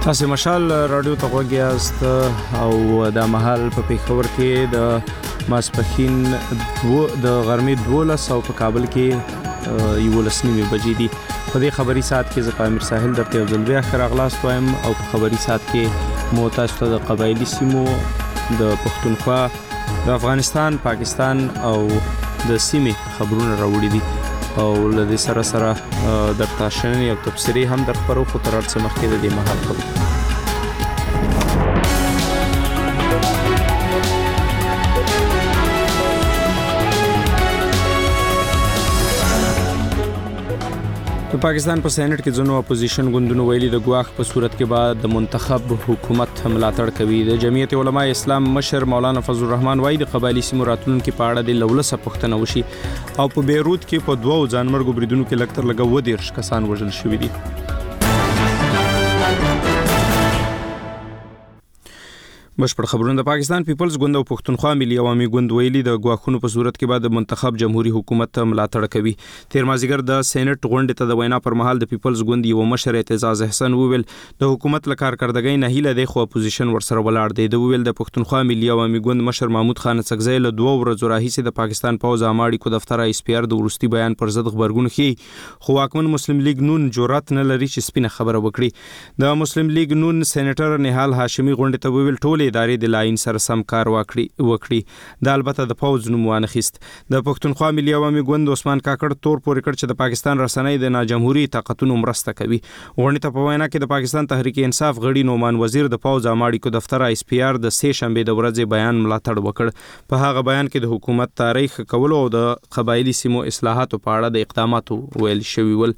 تاسو مشال رادیو ته وګیاست او د محل په پیښور کې د ماسپخین د غرمې 12 او په کابل کې 11 بجې دي. په دې خبري ساعت کې زه امیر ساحل درته یو ځل بیا خراغلاست وایم او په خبري ساعت کې مو تاسو ته د قبایلی سیمو د پښتونخوا د افغانستان پاکستان او د سیمې خبرونه راوړي دي او لدې سره د تاشنې او تفسیری هم در خبرو خو تر څه مخکې د دې محل خبرو. د پاکستان په سېنات کې ځینو اپوزیشن ګوندونو ویلي د ګواښ په صورت کې بعد د منتخب حکومت ملاتړ کوي. د جمعیت علماء اسلام مشر مولانا فضل الرحمن وايي د قبایلی سیمو راتلونکو په اړه د لولسه پوښتنه وشي او په بیروت کې په 2 ځانمرګو بریدونو کې لکتر لګو 10 کسان وژل شوي دي. بشپړ خبرونه. د پاکستان پیپلز ګوند او پښتونخوا ملي عوامي ګوند ویلي د غواخونو په صورت کې بعد د منتخب جمهوریت حکومت ملاتړ کوي. تیر مازیګر د سېنات غونډې ته د وینا پر مهال د پیپلز ګوند یو مشر اعتزاز احسان وویل د حکومت له کارکردګۍ نه هیله د خو اپوزیشن ورسره ولاړ دی. د ویل د پښتونخوا ملي عوامي ګوند مشر محمود خان څکزی له 2 ورځې راهیسې د پاکستان پوز اماړي کو دفتر اس پی ار د ورستي بیان پر ضد خبرګون خي خو واکمن مسلم لیگ نون جرأت نه لري چې سپینه خبره وکړي. د مسلم لیگ نون سېنیټر نهال هاشمي غونډې ته ویل ټول ادارې د لاین سره سم کار وکړي. د البته د پوز نوم وانخیست. د پښتونخوا ملي عوامي ګوند عثمان کاکړ تور پورې کړ چې د پاکستان رسنۍ د ناجمهوري طاقتونو مرسته کوي. غونډې ته په وینا کې د پاکستان تحریک انصاف غړي نومان وزیر د پوز اماړي کو دفتر اس پی ار د 3 شنبه د ورځې بیان ملاتړ وکړ. په هغه بیان کې د حکومت تاریخ کولو او د قبایلی سیمو اصلاحاتو په اړه د اقداماتو ویل شوی ول.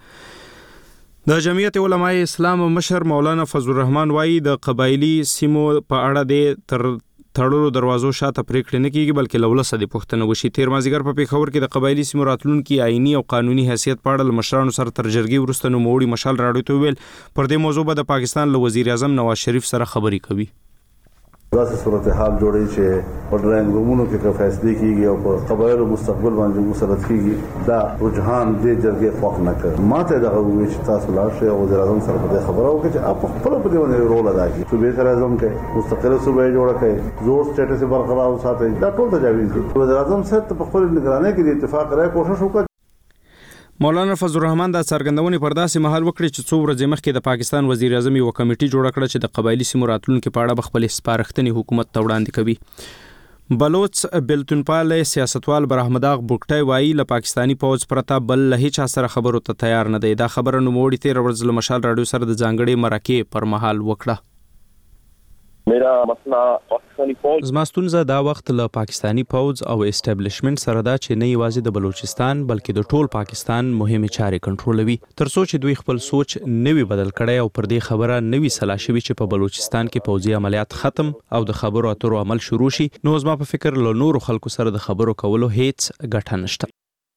د جمعیت علماء اسلام مشر مولانا فضل الرحمن وايي د قبایلی سیمو په اړه د تړلو دروازو شاته پریکړه نه کیږي بلکې لولسه د پښتنه وشي. تیر مازیګر په پیښور کې د قبایلی سیمو راتلونکو آئینی او قانوني حیثیت په اړه مشرانو سره تر جرګې وروسته نو موړي مشال راډیو ته ویل پر دې موضوع به د پاکستان له وزیر اعظم نواز شریف سره خبرې کوي. داسې صورتحال جوړی چې په ډراینګ رومونو کې فیصله کیږي او په قبایلو مستقبل باندې مسلط کیږي. دا رجحان دې جرګې خوښ نه کړ. ماته دا وایي چې تاسو لاړ شئ او وزیر اعظم سره په خبرو وکړئ چې په خپل په دې باندې رول ادا کړي. صوبې سره اعظم کې مستقله صوبې جوړه کړي، زور سټیټس برقرار وساتئ. دا ټول تجاویز دي. وزیر اعظم صاحب په خپل نگرانۍ کې د اتفاق راي کوشش وکړي. مولانا فضل الرحمن د څرګندونې پر داسې مهال وکړي چې 2 ورځې مخکې د پاکستان وزیر اعظم یو کمیټه جوړه کړه چې د قبایلی سیمو راتلونکو په اړه خپل سپارښتنې حکومت ته وړاندې کوي. بلوچ بلتونپال سیاستوال برحمداغ بوکټای وایي له پاکستانی پوز پرته بل له هیڅ سره خبرو ته تیار نه دی. دا خبره نو موړي تیر ورځ له مشال رادیو سره د ځانګړي مرکه پر مهال وکړه. میرا مسله پاکستانی فوج زما ستونزه دا وخت له پاکستانی پوز او اسټابلیشمنت سره دا چې نه یوازې د بلوچستان بلکې د ټول پاکستان مهمه چارې کنټرولوي تر څو چې دوی خپل سوچ نوي بدل کړي او پر دې خبره نوي سلا شوي چې په بلوچستان کې پوزي عملیات ختم او د خبرو اترو عمل شروع شي. نو زما په فکر له نورو خلکو سره د خبرو کولو هیڅ ګټه نشته.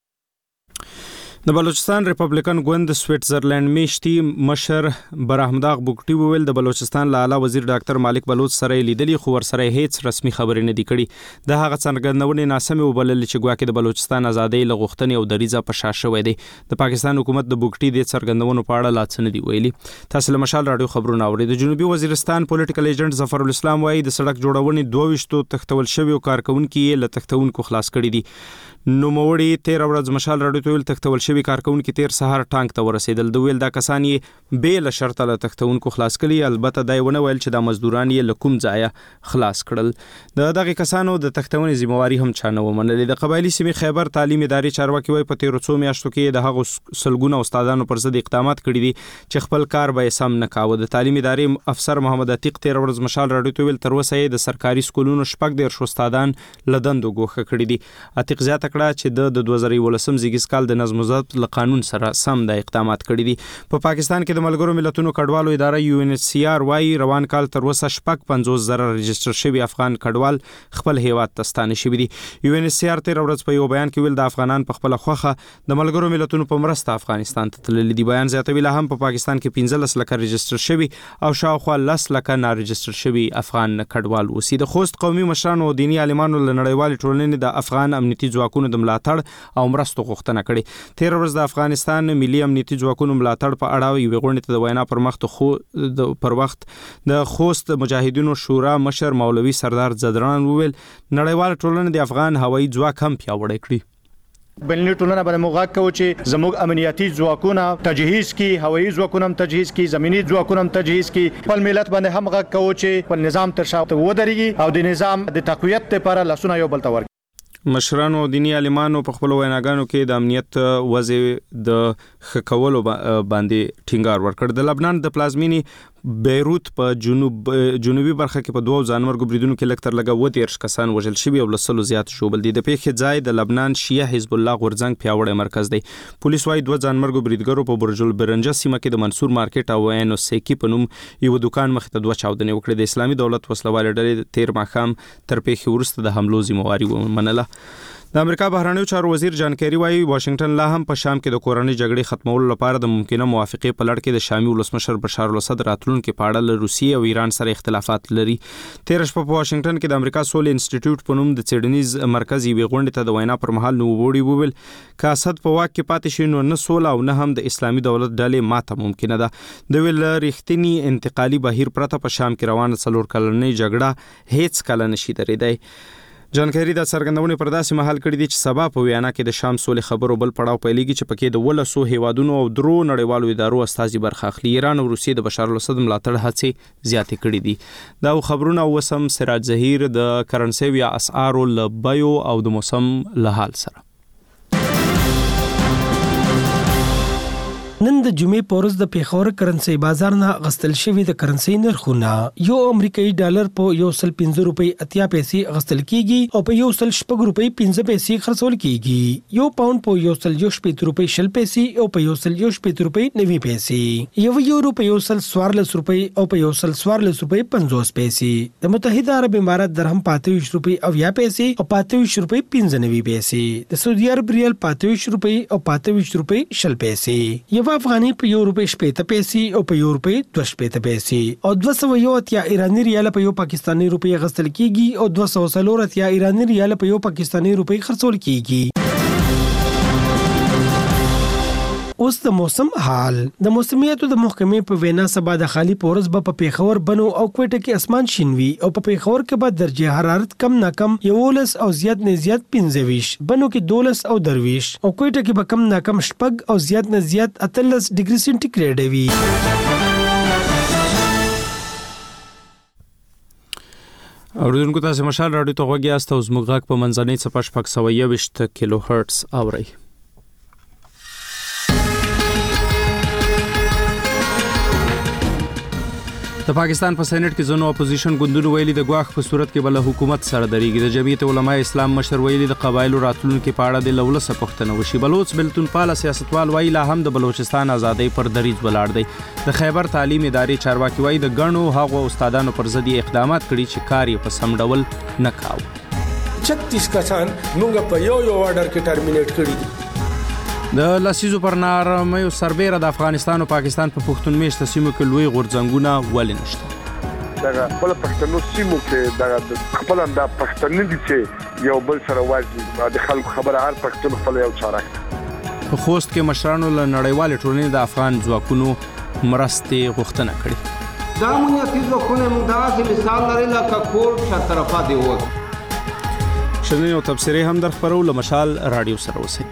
د بلوچستان ریپبلیکن ګوند سویټزرلند میشتي مشر برحمداغ بوکټي وویل د بلوچستان لاله وزیر ډاکټر مالک بلوچ سره لیدلی خو ور سره هیڅ رسمي خبرې نه دي کړي. د هغه څرګندونې ناسمه وبلل چې ګواکې د بلوچستان ازادۍ لغښتنې او دریزه په شاشه وې دي. د پاکستان حکومت د بوکټي د څرګندونو په اړه لا څه نه دی ویلي. تاسو له مشال رادیو خبرونه اورئ. د جنوبي وزیرستان پولیټیکل ایجنټ ظفر الاسلام وايي د سړک جوړونې 22 تختول شوی او کارکونکو یې له تختونکو خلاص کړي دي. نو موړي 13 ورځ مشال رادیو ته ویل تختول شوی کارکونکو تیر سهار ټانک ته ورسېدل. د ویل دا کسان یې بیل شرط له تختونکو خلاص کړي. البته دا ونه ویل چې د مزدوران یې لکوم ځای خلاص کړل. د دغه کسانو د تختونې ذمہواری هم چانه ومنلې. د قبایلی سیمې خیبر تعلیم ادارې چارواکي وایي په 13 میاشتو کې د هغو سلګونه استادانو پر ضد اقدامات کړي دي چې خپل کار به سم نه کاوه. د تعلیم ادارې افسر محمد عتیق 13 ورځ مشال رادیو ته ویل تر اوسه یې د سرکاري سکولونو شپږ ډیر استادان لدندو ګوښه کړي دي. عتیق زیاته کړه چې د 2018 زیږیز کال د نظم و ضبط له قانون سره سم د اقدامات کړي دي. په پاکستان کې د ملګرو ملتونو کډوالو اداره یو ان ایچ سی آر وايي روان کال تر اوسه 50,000 رجسټر شوي افغان کډوال خپل هیواد ته ستانه شوي دي. یو ان ایچ سی آر 13 ورځ په یو بیان کې ویل د افغانان په خپل خوخه د ملګرو ملتونو په مرسته افغانستان ته تللي دي. بیان زیاتوي لا هم په پاکستان کې 15 لک رجسټر شوي او شاوخوا 10 لک نه رجسټر شوي افغان کډوال اوسي. د خوست قومي مشرانو او دینی عالمانو له نړیوال ټولنې د افغان امنیتي ځواکونو ځواکونو د ملاتړ او مرستو غوښتنه کړې. تیر ورځ د افغانستان ملي امنیتي ځواکونو ملاتړ په اړه یوې غونډې ته د وینا پر وخت د خوست مجاهدینو شورا مشر مولوي سردار زدران وویل نړیوال ټولنه د افغان هوایي ځواک هم پیاوړی کړي. بلنی ټولنه باندې موږ کوو چې زموږ امنیتي ځواکونه تجهیز کی، هوایي ځواکونه هم تجهیز کی، زمینی ځواکونه هم تجهیز کی. خپل ملت باندې هم غږ کوو چې خپل نظام تر شا ودرېږي او د نظام د تقویت لپاره لاسونه یو بل ته ورکړي. مشرانو او دینی عالمانو په خپل ویناګانو کې د امنیت وضع د ښه کولو باندې ټینګار ورکړ. د لبنان د پلازمینې بیروت په جنوبي برخه کې په 2 ځانمرګو بریدونو کې لږ تر لږه 30 کسان وژل شوي او لسلو زیات ژوبل دي. د پیښې ځای د لبنان شیعه حزب الله غورځنګ پیاوړی مرکز دی. پولیس وايي 2 ځانمرګو بریدګرو په برج البرنجه سیمه کې د منصور مارکیټ او عین سیکی په نوم یو دکان مخې ته 2 چاودنې وکړې. د اسلامي دولت وسلوالې ډلې تیر ماښام تر پیښې وروسته د حملو ذمہواري ومنله. د امریکا بهرنیو چارو وزیر جان کیری وايي واشنگټن لا هم په شام کې د کورنۍ جګړې ختمولو لپاره د ممکنه موافقې په لړ کې د شامي ولسمشر بشار الاسد راتلونکو په اړه له روسیې او ایران سره اختلافات لري. تیر شپه په واشنگټن کې د امریکا سولې انسټیټیوټ په نوم د څېړنیز مرکز یوې غونډې ته د وینا پر مهال نوموړي وویل که اسد په واک کې پاتې شي نو نه سوله او نه هم د اسلامي دولت ډلې ماته ممکنه ده. د ویل رښتینی انتقالي بهیر پرته په شام کې روانه 4 کلنۍ جګړه هیڅ کله نشي درېدای. جانکاری د څرګندونې پر داسې مهال کړی دی چې سبا په ویانا کې د شام سولې خبرو بل پړاو پیلېږي چې پکې د 1200 هیوادونو او 3 نړیوالو ادارو استازي برخه اخلي. ایران او روسیې د بشار الاسد ملاتړ هڅې زیاتې کړې دي. دا خبرونه وسم سراج ظهیر د کرنسي یا اسعارو لبیو او د موسم له حال سره. نن د جمعې په ورځ د پیښور کرنسي بازار نه غستل شوی د کرنسي نرخونه یو امریکایي ډالر په 105 روپۍ 80 پیسې غستل کیږي او په 106 روپۍ 15 پیسې خرڅول کیږي. یو پاوند په 115 روپۍ 20 پیسې او په 115 روپۍ 90 پیسې. یو یورو په 114 روپۍ او په 114 روپۍ 50 پیسې. د متحده عرب امارات درهم 25 روپۍ 80 پیسې او 25 روپۍ 95 پیسې. د سعودي عرب ریال 25 روپۍ او 25 روپۍ 20 پیسې. یو افغاني په 1 روپۍ 70 پیسې او په 1 روپۍ 20 پیسې او 201 ایرانی ریال په 1 پاکستانی روپۍ غستل کیږي او 240 ایرانی ریال په 1 پاکستانی روپۍ خرڅول کیږي. اوس د موسم حال. د موسمیاتو د محکمې په وینا سبا د خالی پورز په پیښور بنو او کوټه کې اسمان شینوي او په پیښور کې به درجه حرارت کم نه کم 11 او زیات نه زیات 25 بنو کې 12 او 23 او کوټه کې به کم نه کم 8 او زیات نه زیات 13 ډیګري سنټیګریډ وي. اوریدونکو تاسو مشال رادیو ته غوږی یاست او زموږ غږ په منځنۍ څپه 621 کیلو هرتز اورئ. د پاکستان په سېنات کې ځینو اپوزیشن ګوندونو ویلي د ګواښ په صورت کې بل حکومت سره درېږي. د جمعیت علماء اسلام مشر ویلي د قبایلو راتلونکو په اړه د لولسه پوښتنه وشي. بلوچ بلتون پاله سیاستوال وایي لا هم د بلوچستان ازادۍ پر دریځ ولاړ دی. د خیبر تعلیم ادارې چارواکي وایي د ګڼو هغو استادانو پر ضد اقدامات کړي چې کار یې په سم ډول نه کاوه. 36 کسان موږ په یو اورډر کې ټرمینیټ کړي دي. د لسیزو پر نارمیو سربېره د افغانستان او پاکستان په پښتون میشته سیمو کې لوی غورځنګونه ولې نشته؟ دا خپل پښتنو سیمو کې دا خپل د پښتنو دي چې یو بل سره واځي د خلکو خبره هر پښتون خپل یو چارک. په خوست کې مشرانو له نړیوال ټولنې د افغان ځواکونو مرستې غوښتنه کړې. دا امنیتي ځواکونه موږ داسې مثال لري لکه کور چې طرفه دی وو. شننې او تبصرې هم در خپرو له مشال رادیو سره اوسئ.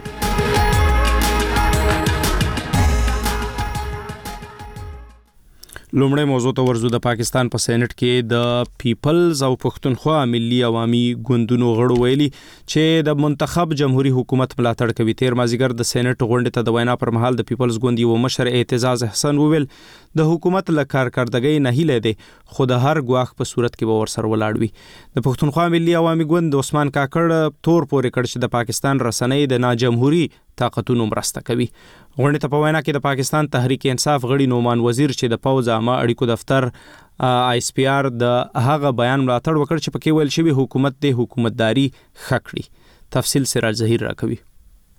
لومړی موضوع ته ورځو. د پاکستان په سېنات کې د پیپلز او پښتونخوا ملي عوامي ګوندونو غړو ویلي چې د منتخب جمهوریت حکومت ملاتړ کوي. تیر مازیګر د سېنات غونډې ته د وینا پر مهال د پیپلز ګوند یو مشر اعتزاز احسان وویل د حکومت له کارکردګۍ نه هیله دی خو د هر ګواښ په صورت کې به ورسره ولاړ وي. د پښتونخوا ملي عوامي ګوند عثمان کاکړ تور پورې کړ چې د پاکستان رسنۍ د ناجمهوري طاقتونو مرسته کوي. غونډې ته په وینا کې د پاکستان تحریک انصاف غړي نومان وزیر چې د پوځ عامه اړیکو دفتر ISPR د هغه بیان ملاتړ وکړ چې پکې ویل شوی حکومت د حکومتداري خکړي. تفصیل سراج ظهیر راکوي.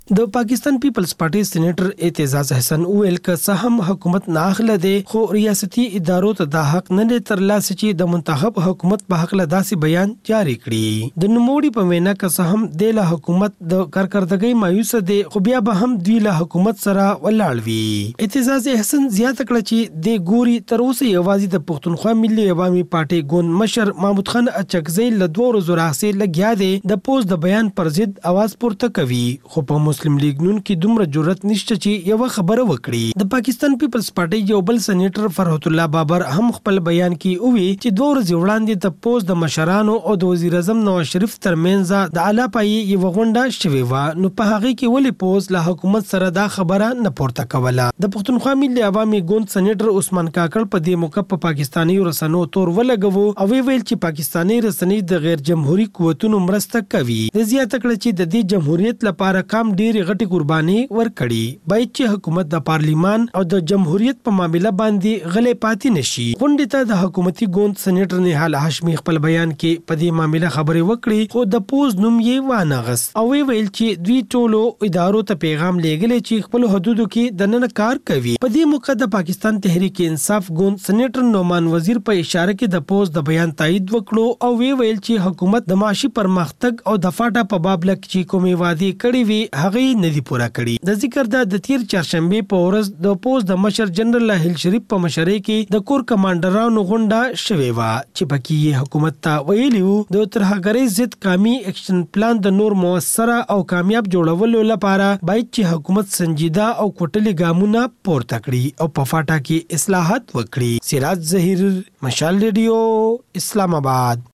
د پاکستان پیپلز پارټي سېنیټر اعتزاز احسان ویل ک سهم حکومت ناخله دي خو ریاستي ادارو ته د حق نه ترلاسه چې د منتخب حکومت په حق له داسې بیان جاری کړي. د نوموړي په وینا ک سهم د له حکومت د کارکردګۍ مایوس دي خو بیا به هم دوی له حکومت سره ولاړ وي. اعتزاز احسان زیات کړ چې د ګوري تر اوسه یوازې د پښتونخوا ملي عوامي پارټي ګوند مشر محمود خان اچکزی له 2 ورځې راهیسې لګیا دی د پوز د بیان پر ضد आवाज پورته کوي خو په مسلم لیگ نون کې دومره جرأت نشته چې یو خبره وکړي. د پاکستان پیپلز پارټي یو بل سېنیټر فرحت الله بابر هم خپل بیان کې وی چې 2 ورځې وړاندې د پوز د مشرانو او د وزیر اعظم نواز شریف ترمنځ د اعلی پای یو غونډه شوې و نو په هغه کې ولې پوز له حکومت سره دا خبره نه پورته کوله. د پښتونخوا ملي عوامي ګوند سېنیټر عثمان کاکړ په دې موقع په پاکستاني رسنیو تور ولګو او ویل چې پاکستاني رسنۍ د غیر جمهوریت قوتونو مرسته کوي. د زیاته کړ چې د دې جمهوریت لپاره کم ډېر غټي قرباني ورکړي باید چې حکومت د پارلیمان او د جمهوریت په معاملې باندې غلې پاتې نشي. غونډې ته د حکومتي ګوند سېنیټر نهال هاشمي خپل بیان کې په دې معاملې خبرې وکړي خو د پوز نوم یې وانغس او ویل چې دوی ټولو ادارو ته پیغام لېږلی چې خپل حدودو کې د نن کار کوي. په دې موقع د پاکستان تحریک انصاف ګوند سېنیټر نومان وزیر په اشاره کې د پوز د بیان تایید وکړو او ویل چې حکومت د معاشي پرمختګ او د فاټا په باب لک چې کومې وعدې کړې وي هغه نه دي پوره کړي. د ذکر د تیر چهارشنبه په ورځ د پوز د مشر جنرال هیل شریف په مشرۍ کې د کور کمانډرانو غونډه شوې و چې پکې حکومت ته ویلي وو د ترهګرۍ ضد قومي اکشن پلان د نور موثره او کامیاب جوړولو لپاره باید چې حکومت سنجیده او کوټلي ګامونه پورته کړي او په فاټا کې اصلاحات وکړي. سراج ظهیر، مشال ریډیو، اسلام آباد.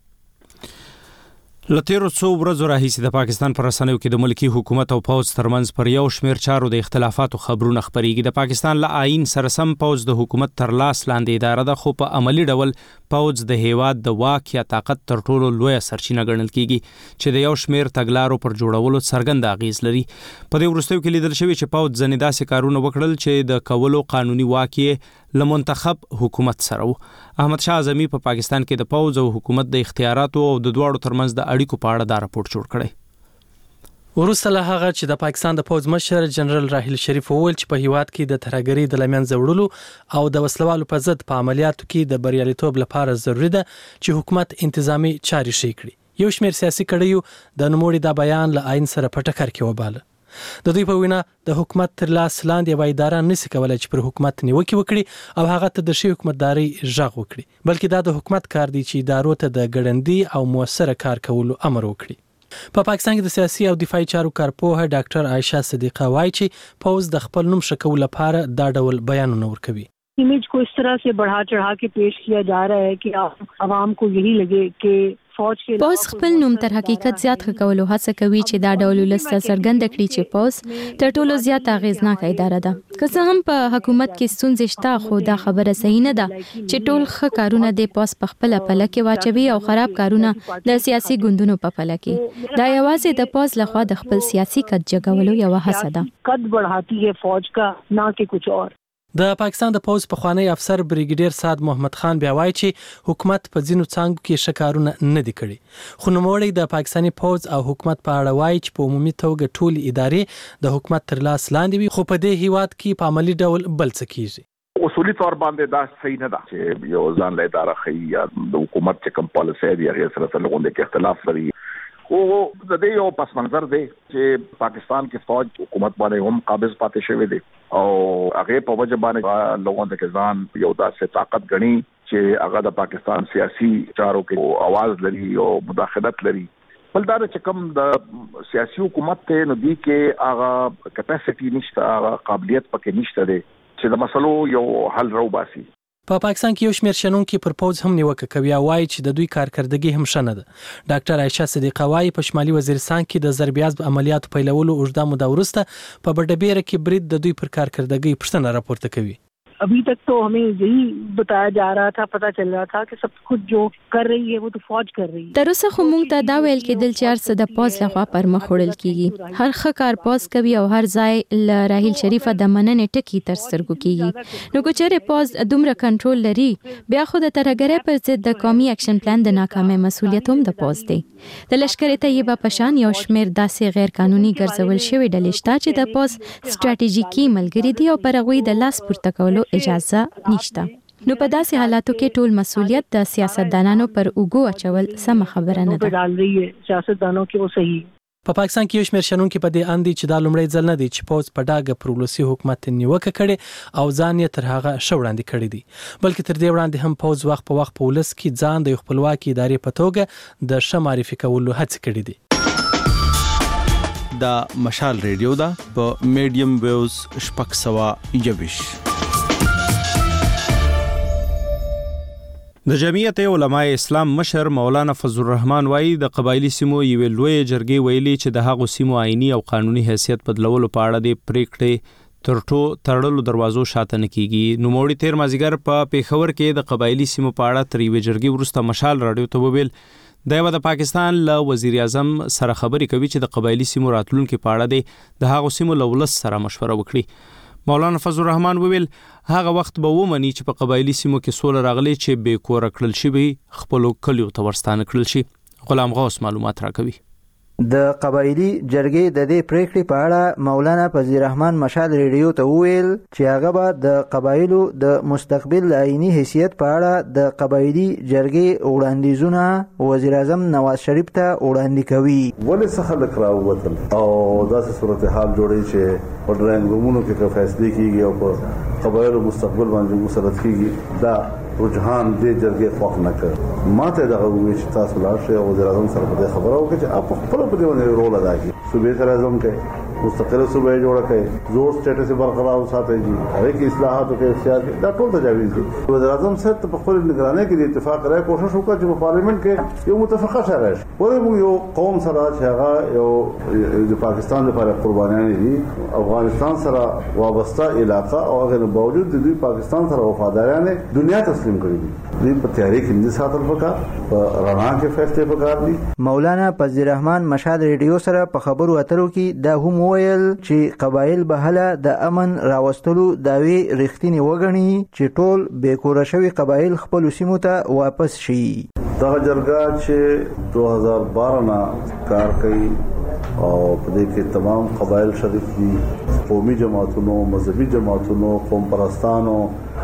لتیرو څو ورځو راهیسې د پاکستان پر رسنیو کې د ملکی حکومت او پوز ترمنځ پر یو شمیر چارو د اختلافاتو خبرونه خبريږي. د پاکستان له آئین سره سم پوز د حکومت تر لاس لاندې اداره ده خو په عملی ډول پوز د هیواد د واک یا طاقت تر ټولو لوی سرچینه ګڼل کیږي چې د یو شمیر تګلارو پر جوړولو څرګند اغیز لري. په دې وروستیو کې لیدل شوی چې پوز ځنې داسې کارونه وکړل چې د کولو قانوني واک یې له منتخب حکومت سره و. احمد شاه اعظمي په پاکستان کې د پوز او حکومت د اختیاراتو او د دواړو ترمنځ د اړیکو په اړه دا راپورټ جوړ کړی. وروسته له هغه چې د پاکستان د پوز مشر جنرال راحیل شریف وویل چې په هیواد کې د ترهګرۍ د لمنځه وړلو او د وسلوالو په ضد په عملیاتو کې د بریالیتوب لپاره ضروري ده چې حکومت انتظامی چارې شي کړي. یو شمېر سیاسي کړیو د نوموړي دا بیان له آئین سره په ټکر کې وباله. د دوی په وینا د حکومت تر لاس لاندې یوه اداره نشي کولای چې پر حکومت نیوکې وکړي او هغه ته د ښې حکومتدارۍ غږ وکړي، بلکې دا د حکومت کار دی چې ادارو ته د ګړندي او موثره کار کولو امر وکړي. په پاکستان کې د سیاسي او دفاعي چارو کارپوهه ډاکټر عایشه صدیقه وایي چې پوز د خپل نوم ښه کولو لپاره دا ډول بیانونه ورکوي. इमेज को इस तरह से बढ़ा चढ़ा के पेश किया जा रहा है कि आवाम को यही लगे कि پوز خپل نوم تر حقیقت زیات کولو هڅه کوي چې دا ډول ولسته څرګنده کړي چې پوز تر ټولو زیات اغیزناک اداره ده. که څه هم په حکومت کې ستونزې شته خو دا خبره صحیح نه ده چې ټول ښه کارونه د پوز په خپل پله کې واچوي او خراب کارونه د سیاسي ګوندونو په پله کې. دا یوازې د پوز لخوا د خپل سیاسي قد جګولو یو هڅه ده. قد بڑھاتی ہے فوج کا نہ کہ کچھ اور. د پاکستان د پوز پخوانی افسر بریګیډیر سعد محمد خان بیا وایي چې حکومت په ځینو څانګو کې ښه کارونه نه دي کړي، خو نوموړی د پاکستاني پوز او حکومت په اړه وایي چې په عمومي توګه ټولې ادارې د حکومت تر لاس لاندې وي، خو په دې هیواد کې په عملي ډول بل څه کیږي. اصولي طور باندې دا صحیح نه ده چې یو ځان له اداره خي یا د حکومت چې کوم پالیسي دی هغه سره څنګه کې اختلاف لري. او د دې یو پس منظر دی چې پاکستان کې فوج حکومت باندې هم قابض پاتې شوی دی او هغه په وجه باندې لوګون د ځان یو داسې طاقت غني چې هغه د پاکستان سیاسي چارو کې आवाज لري او مداخلت لري. بل دا چې کوم د سیاسي حکومت ته نو دی کې هغه کیپاسټي نشته، هغه قابلیت پکې نشته دی چې د مسلو یو حل راو باسي. په پاکستان کې یو شمېر شنونکي پر پوز هم نیوکه کوي او وایي چې د دوی کارکردګي هم ښه نه ده. ډاکټر عایشه صدیقه وایي په شمالي وزیرستان کې د ضربیازب عملیاتو پیلولو اوږده موده وروسته په بډبیره کې برید د دوی پر کارکردګۍ پوښتنه راپورته کوي. अभी तक तो हमें यही बताया जा रहा था, पता चल रहा था कि सब कुछ जो कर रही है वो तो फौज कर रही है. تر اوسه خو مونږ ته دا ویل کېدل چې هر څه د پوز لخوا پر مخ وړل کیږي. هر ښه کار پوز کوي او هر ځای ل راهیل شریفه د مننې ټکی تر سترګو کیږي. نو کو چېرې پوز دومره کنټرول لري بیا خو د ترهګرۍ پر ضد د قومي اکشن پلان د ناکامۍ مسؤلیت هم د پوز دی. د لشکر طیبه پشان یو شمیر داسې غیر قانوني ګرځول شوی ډلې شته چې د پوز ستراتیژیکي ملګری دي او پر هغوی د لاس پورته کولو اجازه نشته. نو په داسې حالاتو کې ټول مسؤلیت د سیاستدانانو پر اوږو اچول سم خبره نه ده. سیاستدانو کې و صحیح. په پاکستان کې یو شمېر شنونکي په دې اند دي چې دا لومړی ځل نه دی چې پوز په ډاګه پر ولسي حکومت نیوکه کړې او ځان یې تر هغه ښه وړاندې کړی دی، بلکې تر دې وړاندې هم پوز وخت په وخت په ولس کې ځان د یو خپلواکي ادارې په توګه د ښه معرفي کولو هڅې کړې دي. دا مشال ریډیو دا په میډیم ویوز 621. د جمعیت علماء اسلام مشر مولانا فضل الرحمن وایي د قبایلی سیمو یوې لوی جرګې ویلي چې د هغو سیمو آئینی او قانوني حیثیت بدلولو په اړه د پریکړې تړلو دروازو شاته نه کیږي. نوموړي تیر مازیګر په پیښور کې د قبایلی سیمو په اړه تر یوې جرګې وروسته مشال راډیو ته وویل د پاکستان له وزیر اعظم سره خبرې کوي چې د قبایلی سیمو راتلونکي په اړه د هغو سیمو له ولس سره مشوره وکړي. مولانا فضل الرحمن وویل هغه وخت به ومني چې په قبایلی سیمو کې سوله راغلي چې بې کوره کړل شوي خپلو کلیو ته ورستانه کړل شي. غلام غوث معلومات راکوي. د قبایلی جرګې د دې پریکړې په اړه مولانا فضل الرحمن مشال ریډیو ته وویل چې هغه به د قبایلو د مستقبل آئینی حیثیت په اړه د قبایلی جرګې وړاندیزونه وزیر اعظم نواز شریف ته وړاندې کوي. ولې څه خلک راووتل او داسې صورتحال جوړوي چې په ډرایینګ رومونو کې فیصلې کیږي او په قبایلو مستقبل باندې مسلط کیږي. دا رجحان دې جرګې خوښ نه کړ. ماته دغه وی چې تاسو لاړ شئ او وزیر اعظم سره په دې خبره وکړي چې اپ خپل په دې باندې رول ادا کړي. صوبې سره اعظم کې مستقله صوبې جوړه کړي، زور سټیټس برقرار وساتي جی هغه کې اصلاحات او اختیار دا ټول تجاویز دي. وزیر اعظم صاحب په خپل نگرانی کې اتفاق راي کوشش وکړي چې په پارلیمنت کې یو متفقه شرایط راشي. ولې یو قوم سره چې هغه یو د پاکستان لپاره قربانیان دي، افغانستان سره وابسته علاقہ او هغه باوجود د دوی پاکستان سره وفادارانه دنیا تسلیم کړي دي. دوی په تحریک هندي ساتل پکار په رڼا کې فیصله پکار دي. مولانا فضل الرحمن مشال ریډیو سره په خبرو اترو کې دا هم ویل چې قبایل به هله د امن راوستلو داوی رښتینی وګڼي چې ټول بې کوره شوي قبایل خپل سیمو ته واپس شي. دغه جرګه چې 2012 نه کار کوي او په دې کې تمام قبایل شریک دي، قومي جماعتونو، مذهبي جماعتونو، قوم پرستانو،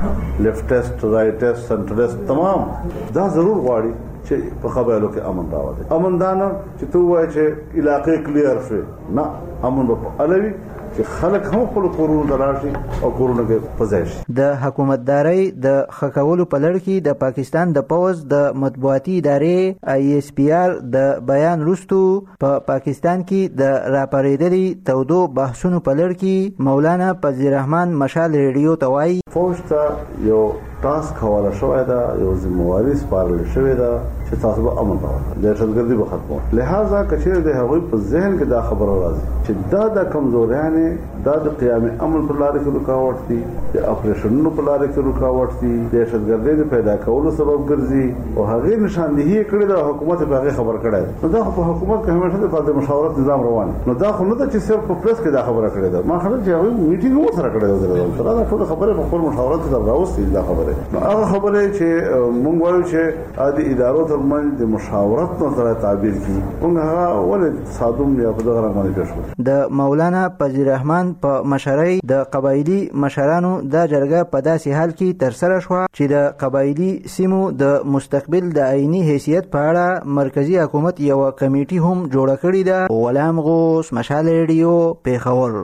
لیفټیسټ، رائټیسټ، سنټریسټ تمام دا ضرور غواړي چې په قبایلو کې امن راوړي. امن دانه چې تو وایي چې علاقې کلیر شي، نه امن په الوی چې خلک هم خپل کورونو دراشي او کورونو کې پځای شي. د حکومتداري د خکولو په لړ کې د پاکستان د پوز د مطبوعاتي ادارې ISPR د بیان وروسته په پاکستان کې د راپارېدلي تودو بحثونو په لړ کې مولانا فضل الرحمن مشال ریډیو ته وایي فوج ته یو ټاسک حواله شوی دا، یو ذمہواری سپارل شوی دا چې تاسو به امن راوړئ، دهشتګردي به ختموي. لہذا کچېر د هغوی په ذهن کې دا خبره راځي چې دا د کمزوریانې دا د قیام امن پر لارې کې رکاوټ دي، د اپریشنونو پر لارې کې رکاوټ دي، دهشتګردي د پیدا کولو سبب ګرځي او هغه نشاندهي کړي د حکومت په هغه خبر کړي. نو دا په حکومت کې همیشه د مشاورت نظام روان، نو دا خو نه ده چې صرف په پریس کې دا خبره کړي ده. ما خبره چې هغه میټینګ مو سره کړی ده، دا ټول خبره په خپل مشاورت کې راوستي دا خبره. نو هغه خبره چې مونږ وایو چې عادي ادارو ترمن د مشاورت نه سره تعبیر کی مونږ هغه ولې صادم یا په دغه باندې پیښ کړو. د مولانا فضل الرحمن په مشرۍ د قبایلی مشرانو د جرګه په داسې حال کې تر سره شو چې د قبایلی سیمو د مستقبل د آئینی حیثیت په اړه مرکزی حکومت یو کمیټي هم جوړه کړې ده. غلام غوث، مشال ریډیو، پیښور.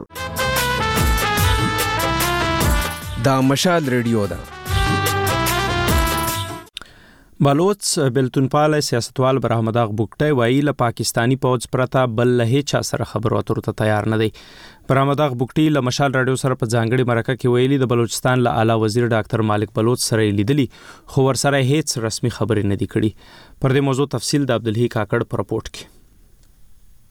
دا مشال ریډیو ده. بلوچ بلتونپال سیاستوال برحمداغ بوکټي وایي له پاکستانی پوز پرته بل له هیڅ سره خبرو اترو ته تیار نه دی. برحمداغ بوکټي له مشال رادیو سره په ځانګړي مرکه کې ویلي د بلوچستان له اعلی وزیر ډاکټر مالک بلوچ سره لیدلی خو ور سره هیڅ رسمي خبرې نه دی کړي. پر دې موضوع تفصیل د عبدالحی کاکړ په رپورت کې.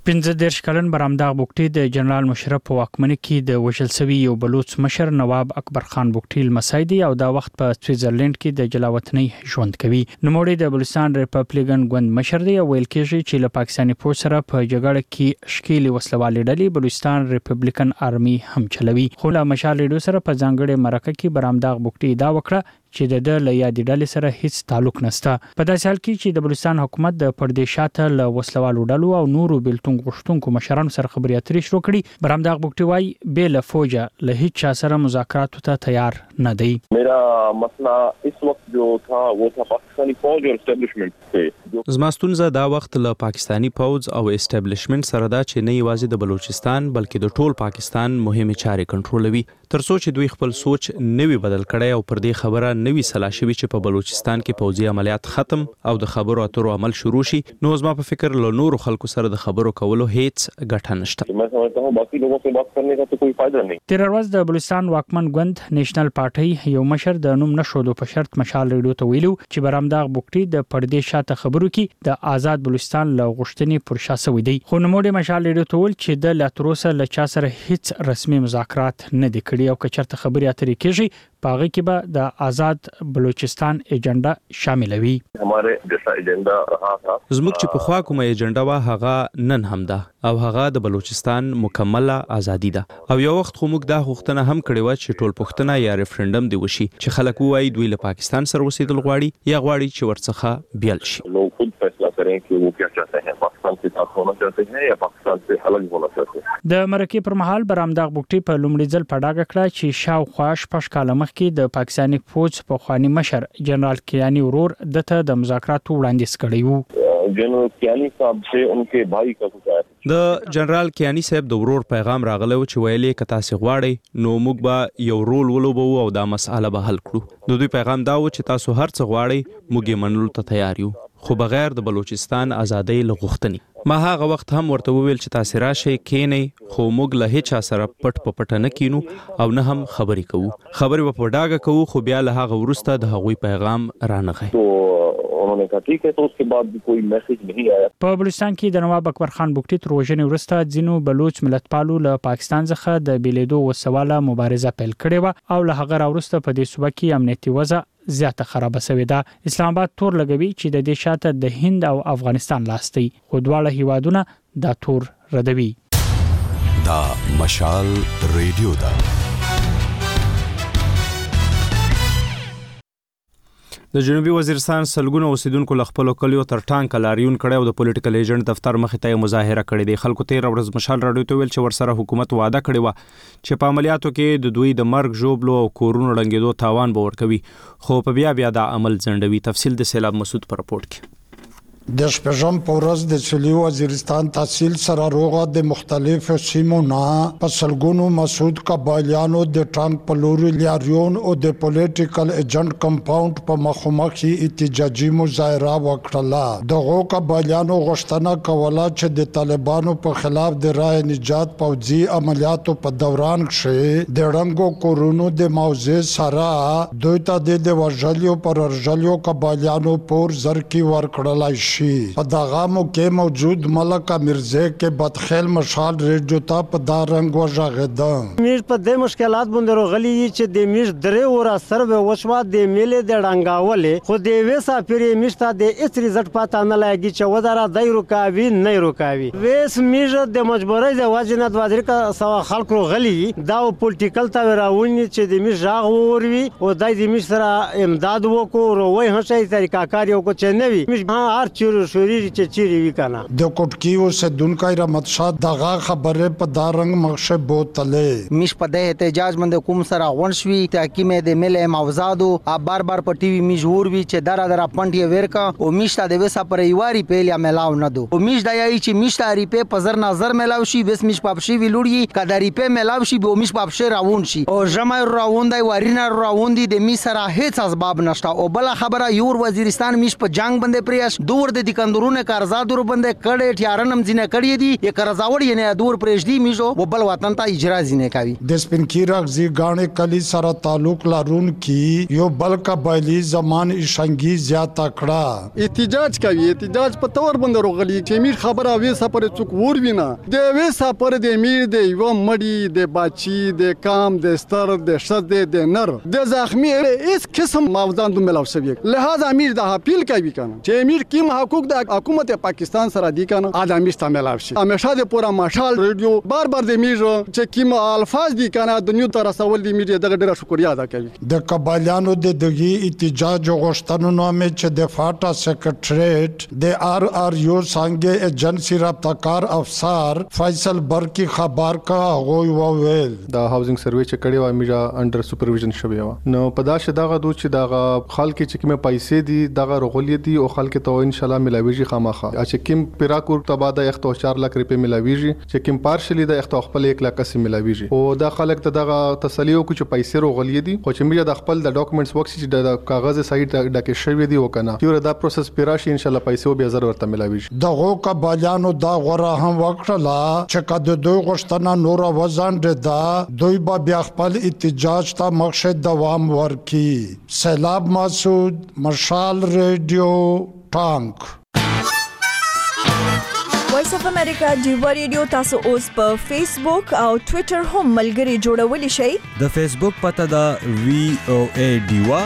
15 کلن برامداغ بوکټي د جنرال مشرف په واکمنۍ کې د وشل سوي یو بلوچ مشر نواب اکبر خان بوکټي مسایدي او دا وخت په سویټزرلند کې د جلاوطنۍ ژوند کوي. نوموړی د بلوچستان ریپبلیکن ګوند مشر دی او ویل کېږي چې له پاکستاني فوج سره په جګړه کې شکیل وسلوالې ډلې بلوچستان ریپبلیکن آرمي هم چلوي. خو له مشال ریډیو سره په ځانګړي مرکه کې برامداغ بوکټي دا وکړه چې د له یادې ډلې سره هیڅ تعلق نشته. په داسې حال کې چې د بلوچستان حکومت د پردیشاته له وسلوالو ډلو او نورو بیلتون غوښتونکو مشرانو سره خبرې اترې شروع کړي. برامداغ بوکټي وايي بې له فوجه له هیڅ چا سره مذاکراتو ته تیار نه دی. میرا مسئلہ اس وقت جو تھا وہ تھا پاکستانی فوج اور اسټابلیشمنت سے. زما ستونزه دا وخت له پاکستانی فوج او اسټابلیشمنت سره دا چې نه یوازې د بلوچستان بلکې د ټول پاکستان مهمه چارې کنټرولوي. ترڅو چې دوی خپل سوچ نوي بدل کړي او پر دې خبره نوي سلا شوي چې په بلوچستان کې پوځي عملیات ختم او د خبرو اترو عمل شروع شي، نو زما په فکر له نورو خلکو سره د خبرو کولو هیڅ ګټه نشته. میں سمجھتا ہوں باقی لوگوں سے بات کرنے کا تو کوئی فائدہ نہیں. تیر ورځ د بلوچستان واکمن ګوند نېشنل پارټي یو مشر د نوم نشودو په شرط مشال ریډیو ته ویلو چې برامداغ بوکټي د پردې شاته خبرو کې د آزاد بلوچستان له غوښتنې پر شا سوي دی. خو نوموړی مشال ریډیو ته ویل چې د لاتروسه له چا سره هیڅ رسمي مذاکرات نه دي کړي او که چېرته خبرې اترې کېږي پاغه کې به د آزاد بلوچستان ایجنډا شاملوي. ہمارے جیسا ایجنډا رہا تھا زموږ چې په خوا کومه ایجنډا وا هغه نن هم ده او هغه د بلوچستان مکمله ازادي ده. او یو وخت خو موږ دا غوښتنه هم کړې و چې ټول پښتنه یا ریفرندم دی وشي چې خلک وایي دوی له پاکستان سره وسیدل غواړي یا غواړي چې ورڅخه بیل شي. لوگ خود فیصلہ کریں کہ وہ کیا چاہتے ہیں، پاکستان کے ساتھ ہونا چاہتے ہیں یا پاکستان سے الگ ہونا چاہتے ہیں. د مرکې پر مهال برامداغ بوکټي په لومړي ځل په ډاګه کړه چې شاوخوا شپږ کاله مخکې د پاکستاني فوج په خواني مشر جنرال کیانی ورور دته د مذاکراتو وړاندیز کړی وو. جنرال کیانی صاحب سے ان کے بھائی کا کچھ آیا د جنرال کیانی صاحب د ورور پیغام راغلی و چې ویلې که تاسو غواړئ نو موږ به یو رول ولوبو او دا مسأله به حل کړو. د دوی پیغام دا و چې تاسو هر څه غواړئ موږ یې منلو ته تیار یو، خو بغیر د بلوچستان ازادۍ له غوښتنې. ما هغه وخت هم ورته وویل چې تاسو راشئ کېنئ، خو موږ له هیڅ سره پټ په پټه نه کینو او نه هم خبرې کوو. خبرې په ډاګه کوو، خو بیا له هغه وروسته د هغوی پیغام رانغی. انہوں نے کہا ٹھیک ہے، تو اس کے بعد بھی کوئی میسج نہیں آیا. په بلوچستان کې د نواب اکبر خان بوکټي تر وژنې وروسته ځینو بلوچ ملتپالو له پاکستان څخه د بیلیدو وسواله مبارزه پیل کړې و او له هغه راوروسته په دې صوبه کې امنیتي وضع زیاته خراب شوې ده. اسلام آباد تور لګوي چې د دې شاته د هند او افغانستان لاس دی، خو دواړه هیوادونه دا تور ردوي. دا مشال ریډیو ده. د جنوبي وزیرستان سلګونه اوسیدونکو له خپلو کلیو تر ټانک لاریون کړی او د پولیټیکل ایجنټ دفتر مخې ته مظاهره کړې دي. خلکو تیر ورځ مشال راډیو ته ویل چې ورسره حکومت وعده کړې و چې په عملیاتو کې د دوی د مرګ ژوبلو او کورونو ړنګېدو تاوان به ورکوي، خو په بیا دا عمل ځنډوي. تفصیل د سیلاب مسعود په رپورټ کې. د شپږم په ورځ د سویلي وزیرستان تحصیل سره روغه د مختلفو سیمو نه په سلګونو مسعود قبایلیانو د ټانک په لوري لاریون او د پولیټیکل ایجنټ کمپاوند په مخامخي احتجاجي مظاهره وکړه. دغه قبایلیانو غوښتنه کوله چې د طالبانو په خلاف د رای نجات پوځي عملیاتو په دوران کې د ړنګو کورونو د موضوع سره دوی ته د وژلو پر ورژلو قبایلیانو پور زرکی ورکړلای شي. په دغه موقع موجود ملک مرزا کې بدخیل مشال ریډیو ته په دا رنګ وژغېده. میر په دې مشکلات باندې راغلي چې د میر درې ورا سره وشوا د میلې د ډنګاولې خو د وسا پیری مشته د اثر زټ پاته نه لګي چې ودره دای رکاوي نه رکاوي. وس میر د مجبورۍ د واجنه د وزیر کا سوا خلق غلي دا پولیټیکل تا راونی چې د میر ژغ وروي او دای د میر سره امداد وکړو روي هڅه طریقہ کار یو کو چنوي میر هر شوري چې چیرې وی کنه. د کوټکیو سدونکای رحمت شاه دغه خبره په دارنګ مخشه بوتله مش په د احتجاج باندې کوم سره غونشوي تحکیم د مل موزادو بار بار په ټي وي مجبور وی چې درا پنټي ورکا او میشته د وسا پر ایواري پیلیا ملاو نه دو او میش دایي چې میشته ریپه په زر نظر ملاو شي بس میش پاپشي وی لوړي کدا ریپه ملاو شي به میش پاپشه راون شي او جمع راون دی ورینا راون دی د می سره هیڅ اسباب نشته. او بل خبره یور وزیرستان میش په جنگ باندې پریاش دور د دکاندارونو قرضادو باندې کړي ټیارنم ځینې کړي دي یې قرضاوړ یې نه دور پرېږدي میجو وبل وطن ته اجرا ځینې کوي د سپینکیرا غزي غاڼې کلی سره تعلق لرون کی یو بل قبایلی زمان شنګي زیاته کړه احتجاج کوي احتجاج په تور باندې روغلي چې امیر خبره وې سفر څوک ور وینا د وې سفر د امیر د یو مړی د باچی د کام د ستر د شد د نر د زخمی هیڅ قسم موضوعات ملاو شوی لہذا امیر د اپیل کوي کنه چې امیر کیم حقوق د حکومت پاکستان سره دي کنه ادمي استعمال شي همیشه د پورا ماشال ریډیو بار بار د امیر چې کیم الفاظ دي کنه د نیو تر رسول د امیر دغه ډیره شکریا ادا کوي د قبایلیانو د دغه احتجاج غوښتنو نامه چې د فاټا سیکریټریټ د آر آر یو څنګه ایجنسی رابطه‌کار افسر فیصل برکی خبر کا غوي وویل د هاوزینګ سروې چې کړي و امیر انډر سپرویژن شوی و نو په دا شداغه دوه چې دغه خلک چې کومه پیسې دي دغه رغولې دي او خلک ته ان شاء الله ملاويږي خامخا چې کوم پیراکور تباده 1.4 لک روپے ملاويږي چې کوم پارشلی د خپل 1 لک سي ملاويږي او دا خلک ته دغه تسلیو کو چې پیسې رغولې دي خو چې موږ د خپل د ډاکومېنټس وکس چې د کاغذ سایت ډکه شوی دی وکنه یو دا پروسس پیراشي ان شاء الله پیسې به زر ورته ملاويږي دغه قبایلیانو دا غره هم وکړه چې کده دوی غشتنه نور وزن دا دوی با بیا خپل احتجاج ته مخشه دوام ورکي سیلاب مسعود مشال ریډیو ټانک وایس اف امریکا دیوا ریډیو تاسو اوس په فیسبوک او ټوئیټر هم ملګري جوړولی شئ د فیسبوک پته دا VOA دیوا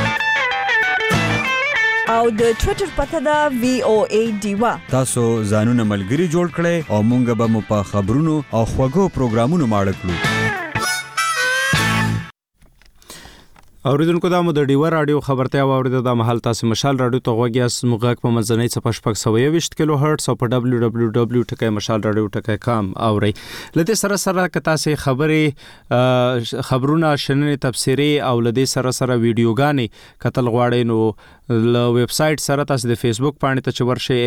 او د ټوئیټر پته دا VOA دیوا تاسو ځانونه ملګري جوړ کړئ او مونږ به مو په خبرونو او خوږو پروګرامونو ماړه کړو اوریدونکو دا مو د ډیور رادیو خبرته اوریدل د محل تاسو مشال رادیو ته غوږی موږ په منځنۍ صفحه شپږ 120 کیلو هرتز او په www.mashalradio.com اوري لته سره که تاسو خبرونه شننې تفسیری او لدې سره ویډیوګانې کتل غواړئ نو ل ویب سټ سره تاسو د فیسبوک باندې ته ورشي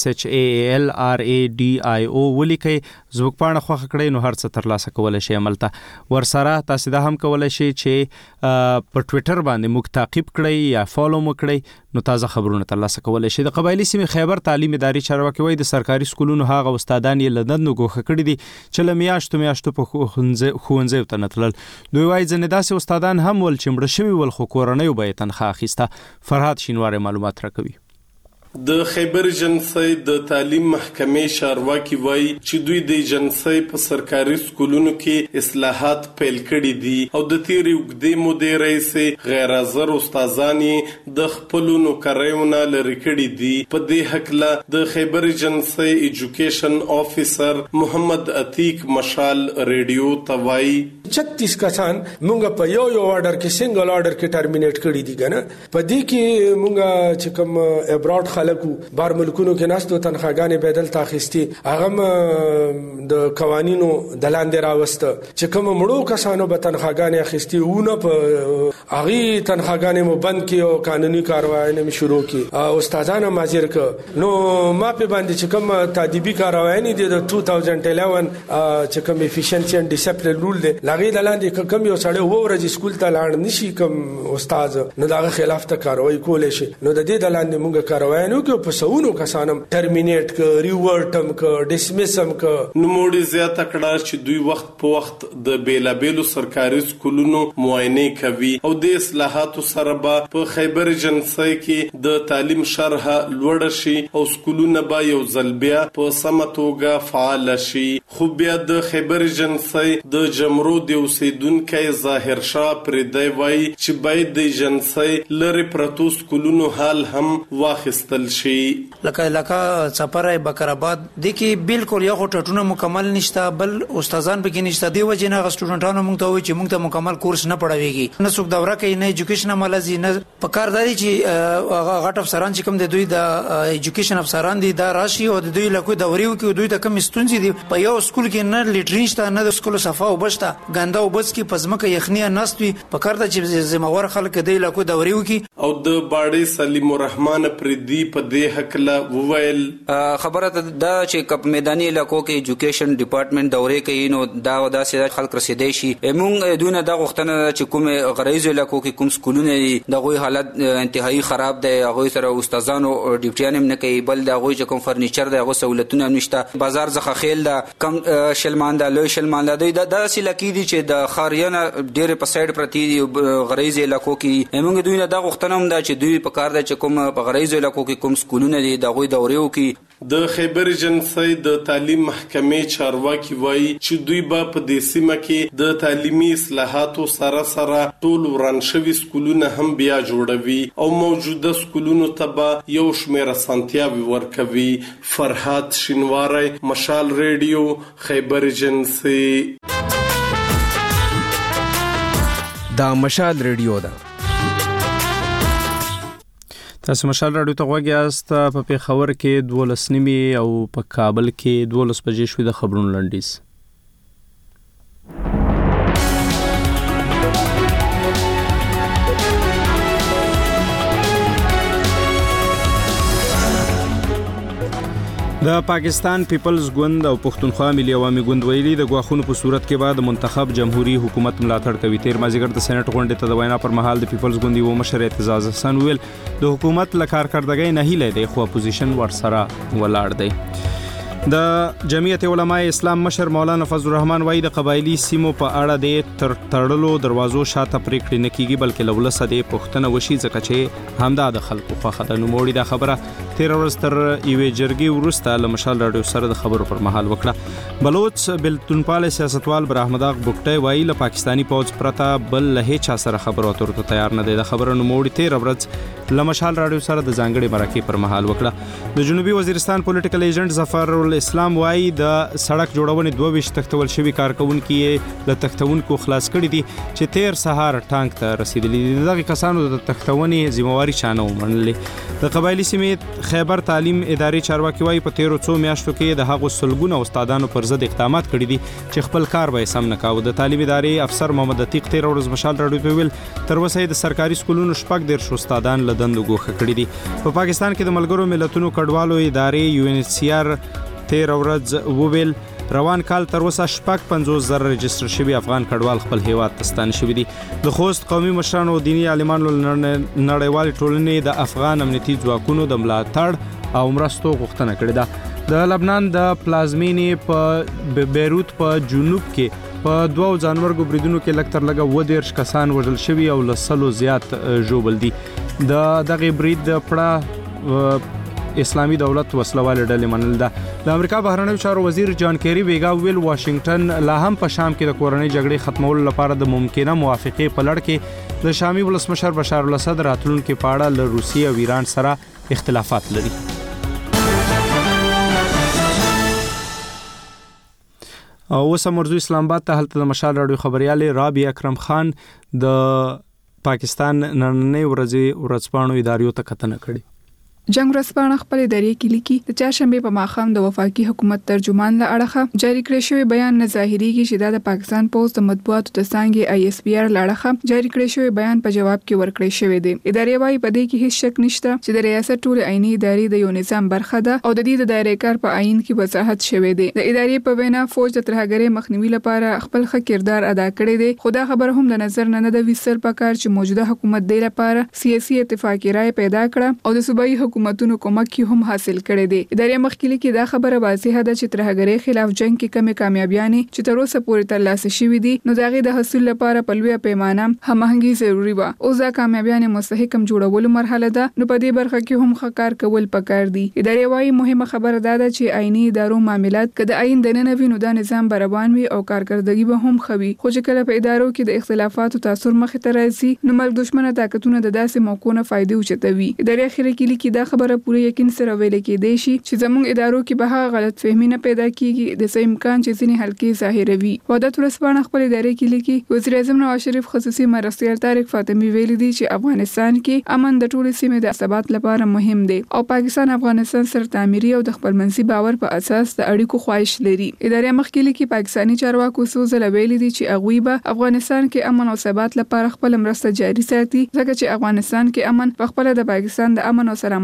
MASHALRADIO ولیکئ زوک باندې خو کړئ نو هر څه تر لاسه کولای شئ عملته ور سره تاسو دا هم کولای شئ چې په ټوئیټر باندې موږ تعقیب کړئ یا فالو مو کړئ نو تازه خبرونه تر لاسه کولای شئ د قبایلی سیمې خیبر تعلیم اداري چارواکي وایي د سرکاري سکولونو هغه استادان یې لدن غوښه کړی دي چې لمیاشتو په خوونځي ته نتلل دوی وایي ځنې داسې استادان هم ول چې مړه شوي ول خو کورنۍ به تنخواه اخیسته فرهاد شینواری معلومات راکوي د خیبر ایجنسی د تعلیم محکمې چارواکي وایي چې دوی د ایجنسی په سرکاري سکولونو کې اصلاحات پیل کړي دي او د تیرې اوږدې مودې راهیسې غیر حاضر استادان د خپلو نوکریونه لرې کړي دي په دې هکله د خیبر ایجنسی ایجوکیشن افیسر محمد عتیق مشال ریډیو ته وایي 36 کسان مونږ په یو آرډر کې سنگل آرډر کې ټرمینیټ کړي دي کنه په دې کې مونږ چې کوم ابراډ خلکو بار ملکونو کې ناستو تنخواګانې بدل تاخستي هغه د قوانینو د لاندې راوسته چې کوم مړو کسانو به تنخواګانې اخستي ونه په هغه تنخواګانې مو بند کړي او قانوني کاروایي نه شروع کړي استادانو ماجر ک نو ما په باندې چې کوم تادیبي کاروایي دي د 2011 چې کوم افیشنسي اند ډیسپلین رول دی لاغي د لاندې کوم یو سړی وورځي سکول ته لاړ نشي کوم استاد نو دغه خلاف ته کاروایي کول شي نو د دې د لاندې موږ کاروایي نو کې په سونو کسانم ټرمینیټ ک ریورټم ک ډیسمسم ک نو موږ زیاته کړه چې دوی وخت په وخت د بیلابېلو سرکاري سکولونو معاینه کوي او د اصلاحاتو سره به په خیبر ایجنسی کې د تعلیم شرح لوړ شي او سکولونه به یو ځل بیا په سمه توګه فعال شي خو بیا د خیبر ایجنسی د جمرو د اوسیدونکو ظاهر شاه پردی وایي چې باید د ایجنسی لری پرتو سکولونو حال هم واخیستل شي لکه سفرای بکر آباد د کې بالکل یو ټټونه مکمل نشته بل استادان به کې نشته دی وجنه غ سټوډنټانو موږ ته وایي چې موږ ته مکمل کورس نه پړاويږي نه څوک دوره کوي نه ایجوکیشن مالزي نه پکارداري چې غټ افسران چې کوم د دوی د ایجوکیشن افسران دي دا راشي او د دوی لکه دوري وکي دوی ته کم ستونزې دي په یو سکول کې نه لیټرین شته نه د سکول صفه او بشته ګنده او بس کې پزمکه یخنی نستوي پکارده چې زموږ خلک دی لکه دوري وکي او د باړې سلیم الرحمن پردی په دې حکله وویل خبره دا چې کپ میداني علاقو کې ایجوکیشن ډپارټمنټ دورې کوي نو دا داسې خلک رسیدي شي موږ دونه د غوښتنه چې کوم غریزو علاقو کې کوم سکولونه د غوي حالت حالت انتهایی خراب دی. هغه سره استادانو ډیوټیان هم نه کوي، بل د هغه چې کوم فرنیچر دی هغه سہولتونه نشته. بازار ځخه خیل دا کم شلمانده لوی شلمانده دی دا سلکی دي چې د خاریانه ډېر په سایډ پرتی دي غریزي علاقو کې. موږ دوی نه دا غوښتنه هم دا چې دوی په کار دی چې کوم په غریزي علاقو کې کوم سکولونه دي د هغه دورې وکړي. د خیبر ایجنسی د تعلیم محکمې چارواکي وایي چې دوی به په دې سیمه کې د تعلیمي اصلاحاتو سره ټول وران شوي سکولونه هم بیا جوړوي او موجوده سکولونو ته به یو شمېر اسانتیاوې ورکوي. فرحات شینواری، مشال ریډیو، خیبر ایجنسی. دا مشال ریډیو ده. تاسو مشال راډیو ته غوږی یاست. په پیښور کې 12 او په کابل کې 12 بجې شوې د خبرونو لنډیز. د پاکستان پیپلز ګوند او پښتونخوا ملي عوامي ګوند ویلي د غواخونو په صورت کې بعد منتخب جمهوریت حکومت ملاتړ کوي. تیر مازیګر د سېنات غونډې ته د وینا پر مهال د پیپلز ګوند یو مشر اعتزاز حسن ویل د حکومت له کارکردګۍ نه هیله دی خو اپوزیشن ورسره ولاړ دی. د جمعیت علماء اسلام مشر مولانا فضل الرحمن وایي د قبایلی سیمو په اړه د تړلو دروازو شاته پریکړې نه کیږي بلکې له ولسه د پښتنه وشي ځکه چې همدا د خلکو خوښه ده. نوموړي دا خبره تیر ورځ تر یوې جرګې وروسته له مشال راډیو سره د خبرو پر مهال وکړه. بلوچ بلتونپال سیاستوال برحمداغ بوکټي وایي له پاکستانی پوځ پرته بل له هیڅ سره خبرو اترو ته تیار نه دی. د خبرو نوموړي تیر ورځ له مشال راډیو سره د ځانګړي مرکې پر مهال وکړه. د جنوبي وزیرستان پولیټیکل ایجنټ ظفر اسلام وایي د سړک جوړونې 22 تختول شوی کارکونکو یې له تختونکو خلاص کړي دي چې تیر سهار ټانک ته رسیدلي دي. دغه کسانو د تختونې ذمہواری چانه ومنلې. د قبایلی سیمې خیبر تعلیم ادارې چارواکي وایي په تیرو څو میاشتو کې د هغو سلګونو استادانو پر ضد اقدامات کړي دي چې خپل کار به سم نه کاوه. د تعلیم ادارې افسر محمد عتیق تیر ورځ مشال راډیو ته ویل تر اوسه د سرکاري سکولونو شپږ ډیر استادان له دندو ګوښه کړي دي. په پاکستان کې د ملګرو ملتونو کډوالو ادارې UNHCR تیر ورځ وویل روان کال تر اوسه 55,000 رجستر شوي افغان کډوال خپل هیواد ته ستانه شوي دي. د خوست قومي مشرانو او دینی عالمانو نړیوال ټولنې د افغان امنیتي ځواکونو د ملاتړ او مرستو غوښتنه کړې ده. د لبنان د پلازمینې په بیروت په جنوب کې په 2 ځانمرګو بریدونو کې لکتر لګه 20 کسان وژل شوي او له 100 زیات ژوبل دي. دغه برید پړه اسلامي دولت وسلواله ډلې منل ده. د امریکا بهرنیو چارو وزیر جان کیری بیګا ویل واشنگټن لا هم په شام کې د کورنۍ جګړې ختمولو لپاره د ممکنه موافقې په لړ کې د شامي ولسمشر بشار الاسد راتلونکو په اړه له روسیې او ایران سره اختلافات لري. او اوس مرزو اسلام آباد ته هلته د مشال راډیو خبريال رابعه اکرم خان د پاکستان نننۍ ورځپاڼو ادارو ته کتنه کړې. جنگ ورځپاڼه خپل ادارې کې لیکي د چهارشنبه په ماښام د وفاقي حکومت ترجمان له اړخه جاری کړی شوی بیان نه ظاهريږي چې د پاکستان پوز د مطبوعاتو د څنګه ISPR له اړخه جاری کړی شوی بیان په جواب کې ورکړی شوی دی. ادارې وايي په دې کې هیڅ شک نشته چې د ریاست ټول عیني ادارې د یو نظام برخه ده او د دې د دایره کار په عین کې وضاحت شوی دی. د ادارې په وینا فوج د ترهګرۍ مخنیوي لپاره خپل ښه کردار ادا کړی دی. خو دا خبره هم د نظر نه د ویسل پکار چې موجوده حکومت د لپاره سیاسي اتفاقی رائے پیدا کړه او د صوبایي حکومتونو کومک هم حاصل کړي دي. ادارې مخکې کې دا خبره واضحه ده چې ترهګرۍ خلاف جنگ کې کمې کامیابیانې چې تر اوسه پورې ترلاسه شوې دي نو دغه د حاصل لپاره په لوی پیمانه هماهنګي ضروری و. او ځکه کامیابیانې مستحکم جوړولو مرحله ده نو په دې برخه کې هم ښه کار کول پکار دي. ادارې وايي مهمه خبره ده چې عیني ادارو معاملات کده عین د نن وینو د نظام برابر وي او کارکردګي به هم خوي. خو چې کله په ادارو کې د اختلافاتو تاثیر مخ ته راځي نو ملک دښمنه طاقتونه د داسې موقعونو فائدې اوچتوي. ادارې اخر کې لیکي دا خبره پوره یقین سره ویل کېدای شي چې زموږ ادارو کې به غلط فهمي نه پیدا کیږي د څه امکان چې ځینې حلقې ظاهروي. وحدت ورځپاڼه خپل ادارې کې لیکي وزیر اعظم نواز شریف خصوصي مرستیال طارق فاطمی ویلي دي چې افغانستان کې امن د ټولو سیمې د ثبات لپاره مهم دی او پاکستان افغانستان سره تعمیري او د خپلمنځي باور په اساس د اړیکو خواهش لري. ادارې مخکې لیکي پاکستاني چارواکو څو ځله ویلي دي چې هغوی به افغانستان کې امن او ثبات لپاره خپل مرسته جاري ساتي ځکه چې افغانستان کې امن په خپل د پاکستان د امن او سلامت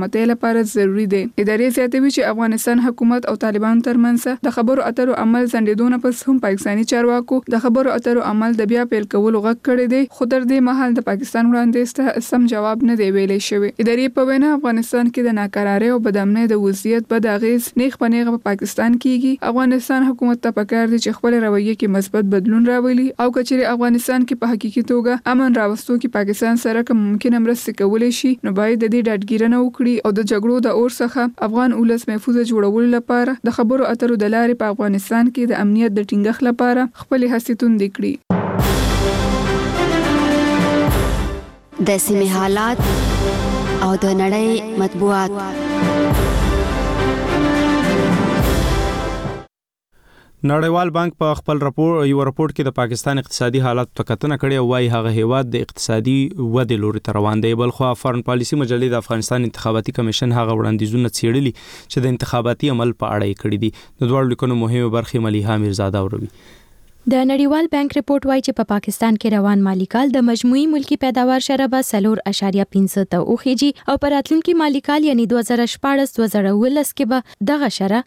سلامتۍ لپاره ضروری دی. ادارې زیاتوي چې افغانستان حکومت او طالبان ترمنځ د خبرو اترو عمل ځنډېدو پس هم پاکستاني چارواکو د خبرو اترو عمل د بیا پیل کولو غږ کړی دی، خو تر دې مهال د پاکستان وړاندیز سم جواب نه دی ویلی شوی. ادارې په وینا افغانستان کې د ناکرارۍ او بدامنۍ د وضعیت بد اغیز نیغ په نیغه په پاکستان کېږي. افغانستان حکومت ته پکار دی چې خپل رویه کې مثبت بدلون راولي او کچېرې افغانستان کې په حقیقي توګه امن راوستو کې پاکستان سره کوم ممکنه مرسته کولی شي، نو باید د دې ډاډګیرنه وکړي او د جګړو د اور څخه افغان ولس محفوظ جوړولو لپاره د خبرو اترو د لارې په افغانستان کې د امنیت د ټینګښت لپاره خپل هڅې توندې کړي. د سیمې حالات او د نړۍ مطبوعات. نړیوال بانک په خپل راپور کې د پاکستان اقتصادي حالات ته کتنه کړې او وايي هغه هیواد د اقتصادي ودې لوري ته روان دی. بلخو فارن پالیسي مجلې د افغانستان انتخاباتي کمیشن هغه وړاندیزونه څېړلي چې د انتخاباتي عمل په اړه یې کړي دي. د دواړو لیکنو مهمه برخې ملیحه میرزاده اوروي. د نړیوال بانک ریپورت وايي چې په پاکستان کې روان مالی کال د مجموعي ملکی پیداوار شرح به 4.5 ته وخیږي او په راتلونکي مالی کال یعنی 2014-2019 کې به دغه شرح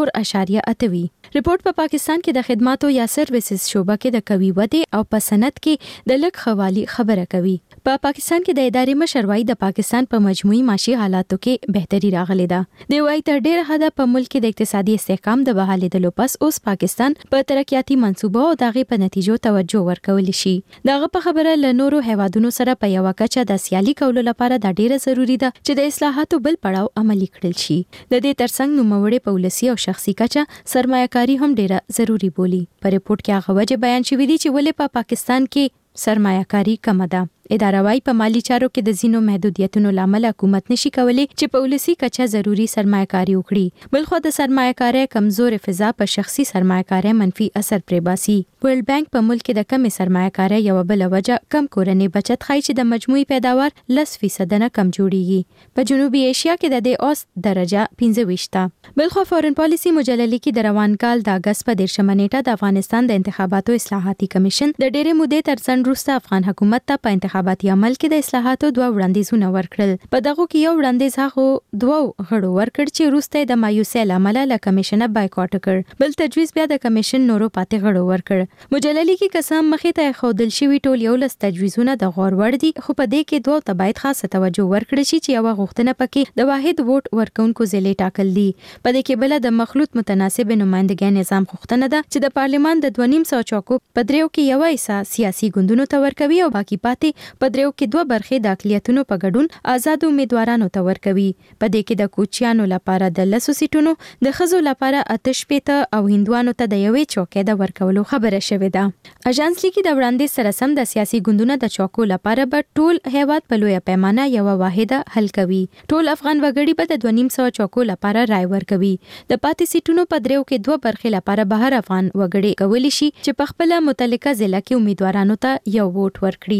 4.8 وي. ریپورت په پاکستان کې د خدماتو یا سرویسز شوبه کې د قوي ودې او په صنعت کې د لږ خوالي خبره کوي. په پاکستان کې د ادارې مشر وايي د پاکستان په مجموعي معاشي حالاتو کې بهتري راغلې ده. دی وايي تر ډېر حده په ملک کې د اقتصادي استحکام د بحالېدلو پس اوس پاکستان په ترقیاتي منصوبه او دغه په نتیجو توجه ورکول شي. دغه په خبره له نورو هیوادونو سره په یو کچه د سیالي کولو لپاره د ډیره ضروری ده چې د اصلاحاتو بل پړاو عملي کړل شي. د دې ترڅنګ نوموړي پالیسي او شخصي کچه سرمایه‌کاري هم ډیره ضروری بولی. په ریپورت کې هغه وجه بیان شوی دی چې ولې په پاکستان کې سرمایه‌کاري کم ده. اداره وايي په مالی چارو کې د زینو محدودیتونو لامل حکومت نشي کولای چې پالیسي کچه ضروری سرمایه‌کاري وکړي. بلخو د سرمایه‌کاري کمزور فضا په شخصي سرمایه‌کاري منفي اثر پرې باسي. ورلد بانک په ملک کې د کم سرمایه‌کاري یو بل وجه کم کورنۍ بچت ښایي چې د مجموعي پیداوار 10% نه کم جوړیږي. په جنوبي ایشیا کې د دې اوس درجه 25 ده. بلخو فارن پالیسي مجلې کې د روان کال د اگست په 13 نیټه د افغانستان د انتخاباتو اصلاحاتي کمیشن د ډېرې مودې ترڅنګ وروسته افغان حکومت ته په انتخاباتي عمل کې د اصلاحاتو 2 وړاندیزونه ورکړل. په دغه کې یو وړاندیز هغه 2 غړو ورکړ چې وروسته د مایوسۍ لامل له کمیشن بایکاټ کړ. بل تجویز بیا د کمیشن نورو پاتې غړو ورکړ. مجلې کې قسم مخې ته خودل شوی ټول یو لس تجویزونه د غور وړ دي، خو په دې کې 2 ته باید خاصه توجه ورکړي شي چې یو غوښتنه پکې د واحد ووټ ورکونکو ځلې ټاکل دي. په دې کې بل د مخلوط متناسب نمائندګۍ نظام غوښتنه ده چې د پارلمان د 2.5 چوکو په دریو کې یو حصہ سیاسي ګوندونو ته ورکوي او باقی پاتې په دریو کې 2 برخې د اقلیتونو په ګډون آزاد امیدوارانو ته ورکوي. په دې کې د کوچیانو لپاره د 10 سیټونو، د ښځو لپاره 8 او هندوانو ته د یوې چوکۍ د ورکولو خبره شوې ده. اژانس لیکي د وړاندیز سره سم د سیاسي ګوندونو د چوکو لپاره به ټول هیواد په لویه پیمانه یو واحده حل کوي. ټول افغان وګړي به د 2.5 چوکو لپاره رای ورکوي. د پاتې سیټونو په دریو کې 2 برخې لپاره بهر افغان وګړي کولی شي چې په خپل متعلقه ضلع کې امیدوارانو ته یو ووټ ورکړي.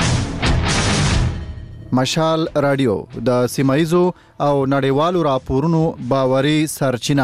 مشال رادیو د سیمایزو او نړیوالو راپورونو باوري سرچینه.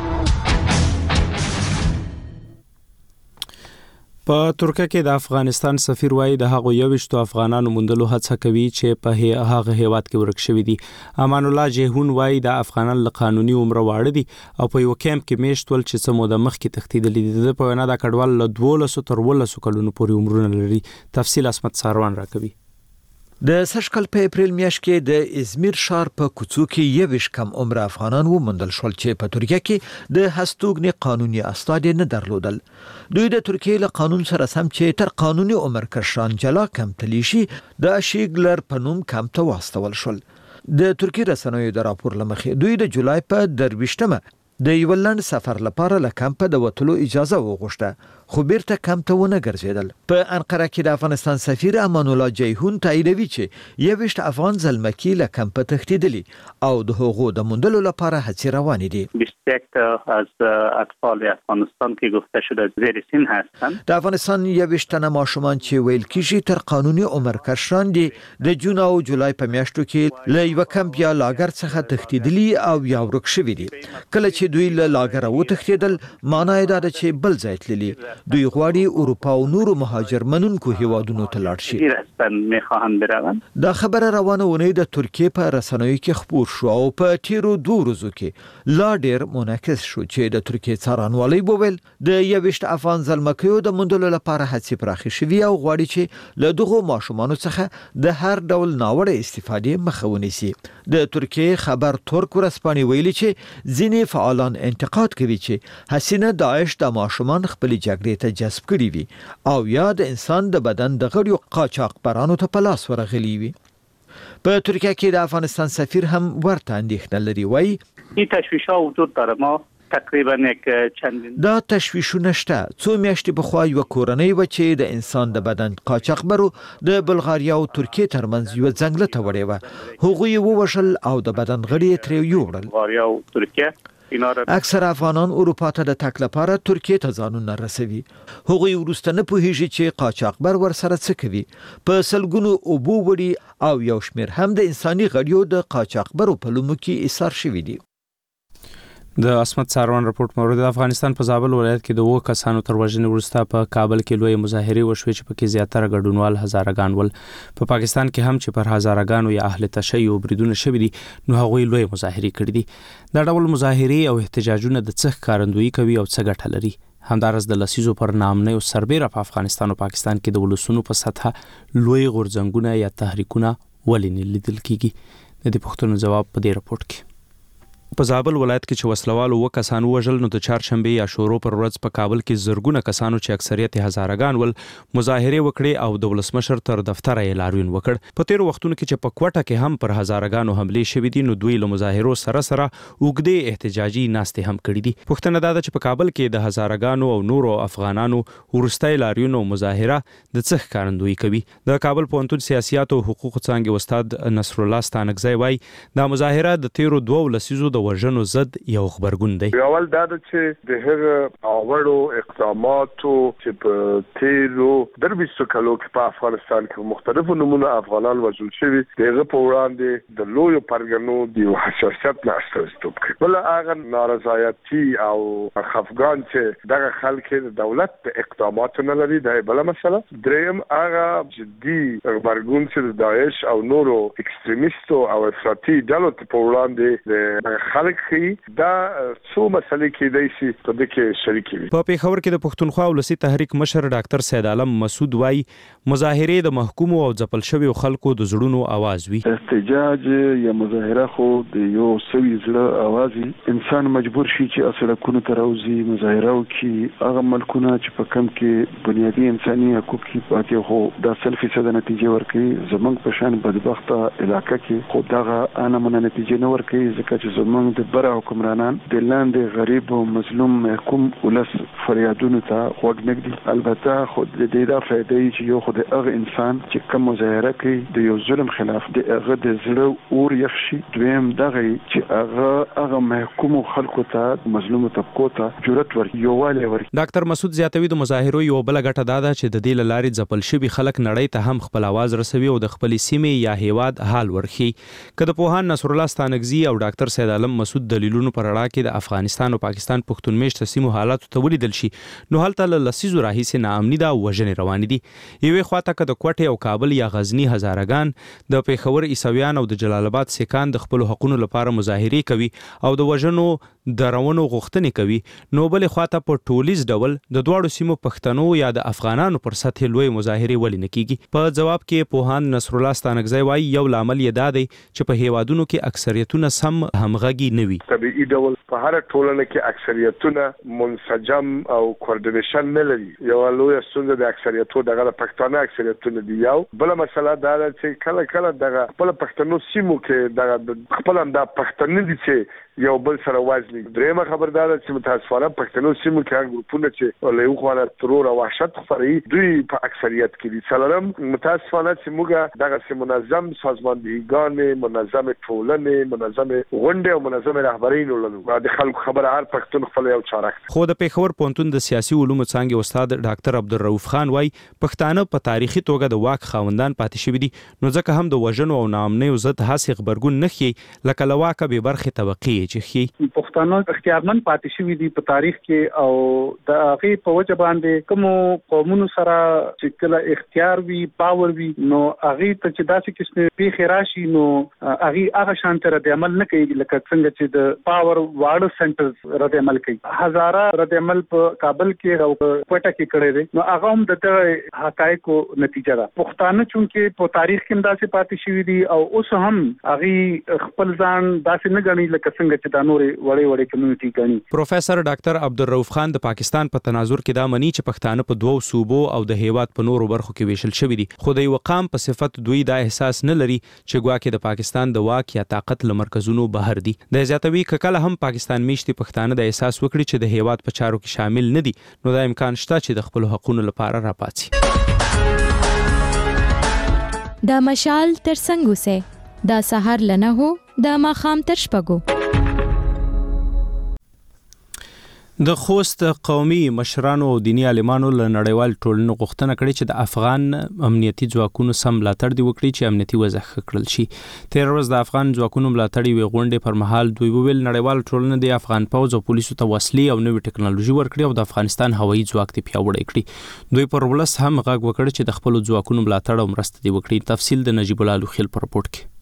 په ترکیه کې د افغانستان سفیر وايي د هغو 21 افغانانو موندلو هڅه کوي چې په هغه هیواد کې ورک شوي دي. امان الله جهون وايي د افغانان له قانوني عمر واړه دي او په یو کیمپ کې میشت ول چې سمو د مخ کې تختیدل دي. په وینا د کډوال له 12 تر 18 کلونو پورې عمرونه لري. تفصیل اسمت ساروان راکوي. د سشکل په اپریل میاشت کې د ازمیر ښار په کوڅو کې 21 کم عمر افغانان وموندل شول چې په ترکیه کې د هستوګنې قانوني اسناد نه درلودل. دوی د ترکیه له قانون سره سم چې تر قانوني عمر کشران جلا کم تلیشي د شیګلر په نوم کم ته واستول شول. د ترکیه رسنیو د راپور لمخې دوی د جولای په 23مه د یو لنډ سفر لپاره له کمپ د وټلو اجازه وغوښته، خو بیرته کمپ ته ونه ګرځیدل. په انقره کې د افغانستان سفیر امان الله جیهون تاییدوي چې 21 افغان زلمکي له کمپ تښتیدلي او د هغو د موندلو لپاره هڅې روانې دي. 21 از اطفال افغانستان که گفته شده زیر سن هستند. د افغانستان 21 تنه ماشومان چې ویل کیږي تر قانوني عمر کشران دي د جون او جولای په میاشتو کې له یو کمپ یا لاګر څخه تښتیدلي او یا ورک شوي دي. کله چې دوی له لاګر وتښتیدل معنی دا ده چې بل ځای تللي. دوی غواړي اروپا او نورو مهاجر منونکو هیوادونو ته لاړ شي. دا خبره روانه ونې د ترکیه په رسنیو کې خبر شو او په تیرو 2 ورځو کې لا ډیر منعکس شو چې د ترکیه څارنوالۍ بوویل د 21 افغان زلمکیو د موندلو لپاره هڅې پراخې شوې او غواړي چې له دغو ماشومانو څخه د هر ډول ناوړه استفادې مخه ونیسي. د ترکیه خبر ترک ورځپاڼې ویلي چې ځینې فعالان انتقاد کوي چې حسینه داعش د ماشومان خپل جګړې ته جذب کړي وي او یا د انسان د بدن د غړیو قاچاقبرانو ته په لاس ورغلي وي. په ترکیه کې د افغانستان سفیر هم ورته اندېښنه لري. وایي این تشویش‌ها وجود داره. ما تقریبا یک چندین دا تشویشونه شته. څو میاشتې پخوا یو کورنۍ و چې د انسان د بدن قاچاقبرو د بلغاریا او ترکیه ترمنځ یو ځنګل ته وړي و. هغوی ووژل او د بدن غړي ترې یوړل. بلغاریا او ترکیه اکثر افغانان اروپا ته د تګ لپاره ترکیه ته ځانونه رسوي. هغوی وروسته نه پوهیږي چې قاچاقبر ورسره څه کوي. په سلګونو اوبو وړي او یو شمېر هم د انساني غړیو د قاچاقبرو په لومو کې ایثار شوي دي. د اسمت ساروان رپورت مورد د افغانستان په زابل ولایت کې د 2 کسانو تر وژنې وروسته په کابل کې لوی مظاهره وشوه چې پکې زیاتره ګډونوال هزارهګان ول. په پاکستان کې هم چې پر هزارهګانو یا اهل تشیع بریدونه شوي دي نو هغوی لوی مظاهره کړې دي. دا ډول مظاهره او احتجاجونه د څه ښکارندویي کوي او څه ګټه لري؟ همدارس د لسیزو پر نامنه او سربېره په افغانستان او پاکستان کې د ولسونو په سطح لوی غورځنګونه یا تحریکونه ولې نه لیدل کیږي؟ د دې پوښتنو جواب په دې رپورت کې. په زابل ولایت کې چې وسلوالو 2 کسان وژل نو د چهارشنبه یا شورو پر ورځ په کابل کې زرګونه کسانو چې اکثریت هزارهګان ول مظاهره وکړي او د ولسمشر تر دفتر یې لاروین وکړ. په تیر وختونو کې چې په کوټه کې هم پر هزارهګانو حملې شوې دي نو دوی له مظاهرو سره اوږدې احتجاجي ناستې هم کړې دي. پوښتنه دا ده چې په کابل کې د هزارهګانو او نورو افغانانو ورستۍ لاروین او مظاهره د څه ښکارندویي کوي؟ د کابل پوهنتون سیاسيات او حقوق څانګې استاد نصر الله ستانکزی وایي دا مظاهره د تیرو 2 لسیزو وژنو ضد یو خبرګون دی. اول دا چې د هغه اورو اقداماتو چې په تیرو دربیستو کالو کې په افغانستان کې مختلفو نمونه افغانان وژل شوي دغه په وړاندې د لوی پرګنو د حساسیت نه استفاده کوي. بل هغه نارضایتي او خفګان چې دغه خلک د دولت په اقداماتو نه لري دا بل مسله. دریم هغه جدي خبرګون چې د داعش او نورو اکستریمیستو او افراطي ډلو په وړاندې د خلک دا څو مسلې کې د شي په دې کې شریک وي. په پیښور کې د پښتونخوا ولسی تحریک مشر ډاکټر سید عالم مسعود وای مظاهره د محکوم او ځپل شوی خلکو د زړونو आवाज وي. احتجاج یا مظاهره خو د یو سوي زړه आवाज انسان مجبور شي چې اصلکونه تروزي مظاهره وکي. هغه ملکونه چې په کم کې بنیادی انساني حقوق کې پاتې هو د 100% نتیجه ورکړي زمونږ په شان بدبخته علاقې کې خو دغه انا من نتیجه نه ورکړي ځکه چې زمونږ د بره حکمرانان د لاندې غریب او مظلوم محکوم ولس فریادونو ته غوږ نږدي. البته خو د دې دا فائدې چې یو خو د هغه انسان چې کوم مظاهره کوي د یو ظلم خلاف د هغه د زړه اور یخشي. دویم دغه چې هغه محکوم خلکو ته مظلوم طبقو ته جرأت ورکړي یووالی ورکړي. ډاکټر مسعود زیاتوي د مظاهرو یو بل غټه دا ده چې د دې لارې ځپل شوی خلک نړۍ ته هم خپل आवाज رسوي او د خپل سیمې یا هیواد حال ورخي. کله پوهان نصر الله ستانکزی او ډاکټر سید عالم مسعود دلیلونو پر اړه کې د افغانستان او پاکستان پښتون میشت سیمو حالات ته ولیدل شي نو هلته له لسیزو راهیسې ناامني دا وژنې روان دي. یوې خواته که د کوټې او کابل یا غزنی هزارهګان د پیښور عیسویان او د جلال آباد سیکان د خپل حقوقو لپاره مظاهره کوي او د وژنو درونو غوښتنې کوي نو بل خواته په ټولیز ډول د دواړو سیمو پښتنو یا د افغانانو پر سطح لوی مظاهره ولې نه کیږي؟ په جواب کې پوهان نصر الله ستانکزی وایي یو لامل یې دا دی چې په هیوادونو کې اکثریتونه سم همغږي نه وي. طبيعي ډول په هر ټولنه کې اکثریتونه منسجم او کوارډینیشن نه لري. یو لوی ستونزه د اکثریتو دغه پښتانه اکثریتونه دی. یو بل مسله دا ده چې کله دغه خپل پښتنو سیمو کې دغه خپل هم د پښتنو دي چې یو بل سره وازلی. درېمه خبردار چې متاسفانه پښتنو سیمو کې هغه ګروپونه چې له یو خوا ترور او وحشت خوري دوی په اکثریت کې دي. څلورم متاسفانه چې موږ دغه منظم سازماندهیګان منظم ټولنې منظم غونډې او منظم رهبري نه لرو. د خلکو خبره هر پښتون خپل یو چارک. خو د پیښور پوهنتون د سیاسي علومو څانګې استاد ډاکټر عبدالرؤف خان وای پښتانه په تاریخي توګه د واک خاوندان پاتې شوي دي نو ځکه هم د وژنو او ناامنیو ضد هڅې خبرګون نه خي لکه لواکه به برخه طبقي نړۍ چې پښتانه اختیارمن پاتې شوي دي په تاریخ کې او د هغه په وجه باندې کوم قومونو سره چې کله اختیار وي پاور وي نو هغه ته چې داسې قسمه پیښې راشي نو هغه شان تر د عمل نه کوي لکه څنګه چې د پاور واړه سنټرز رد عمل کوي. هزاره رد عمل په کابل کې او کوټه کې کړی دی نو هغه هم د حقایقو نتیجه ده. پښتانه چونکه په تاریخ کې داسې پاتې شوي دي او اوس هم هغه خپل ځان داسې نه ګڼي لکه څنګه چې د نورې وړې کمیونټي ګڼي. پروفیسور ډاکټر عبدالرؤف خان د پاکستان په تناظر کې دا مني چې پښتانه په دوو صوبو او د هیواد په نورو برخو کې ویشل شوي دي خو د یو قام په صفت دوی دا احساس نه لري چې ګواکې د پاکستان د واک یا طاقت له مرکزونو بهر دي. د زیاتوي کله هم پاکستان میشتي پښتانه د احساس وکړي چې د هیواد په چارو کې شامل نه دي نو دا امکان شته چې د خپل حقوقو لپاره راپاتې. دا مشال تر څنګه سه دا سحر لنه هو دا ماخام تر شپږو. د خوست قومي مشرانو او دینی عالمانو له نړیوال ټولنې غوښتنه کړې چې د افغان امنیتي ځواکونو سم ملاتړ دی وکړي چې امنیتي وضع ښه کړل شي. تیر ورځ د افغان ځواکونو ملاتړ یوې غونډې پر مهال دوی وویل نړیوال ټولنه د افغان پوځ او پولیسو ته وسلې او نوې ټکنالوژي ورکړي او د افغانستان هوایي ځواک ته پیاوړی کړي. دوی پر ولس هم غږ وکړ چې د خپل ځواکونو ملاتړ او مرسته دی وکړي. تفصیل د نجیب الله لوخیل په رپورټ کې.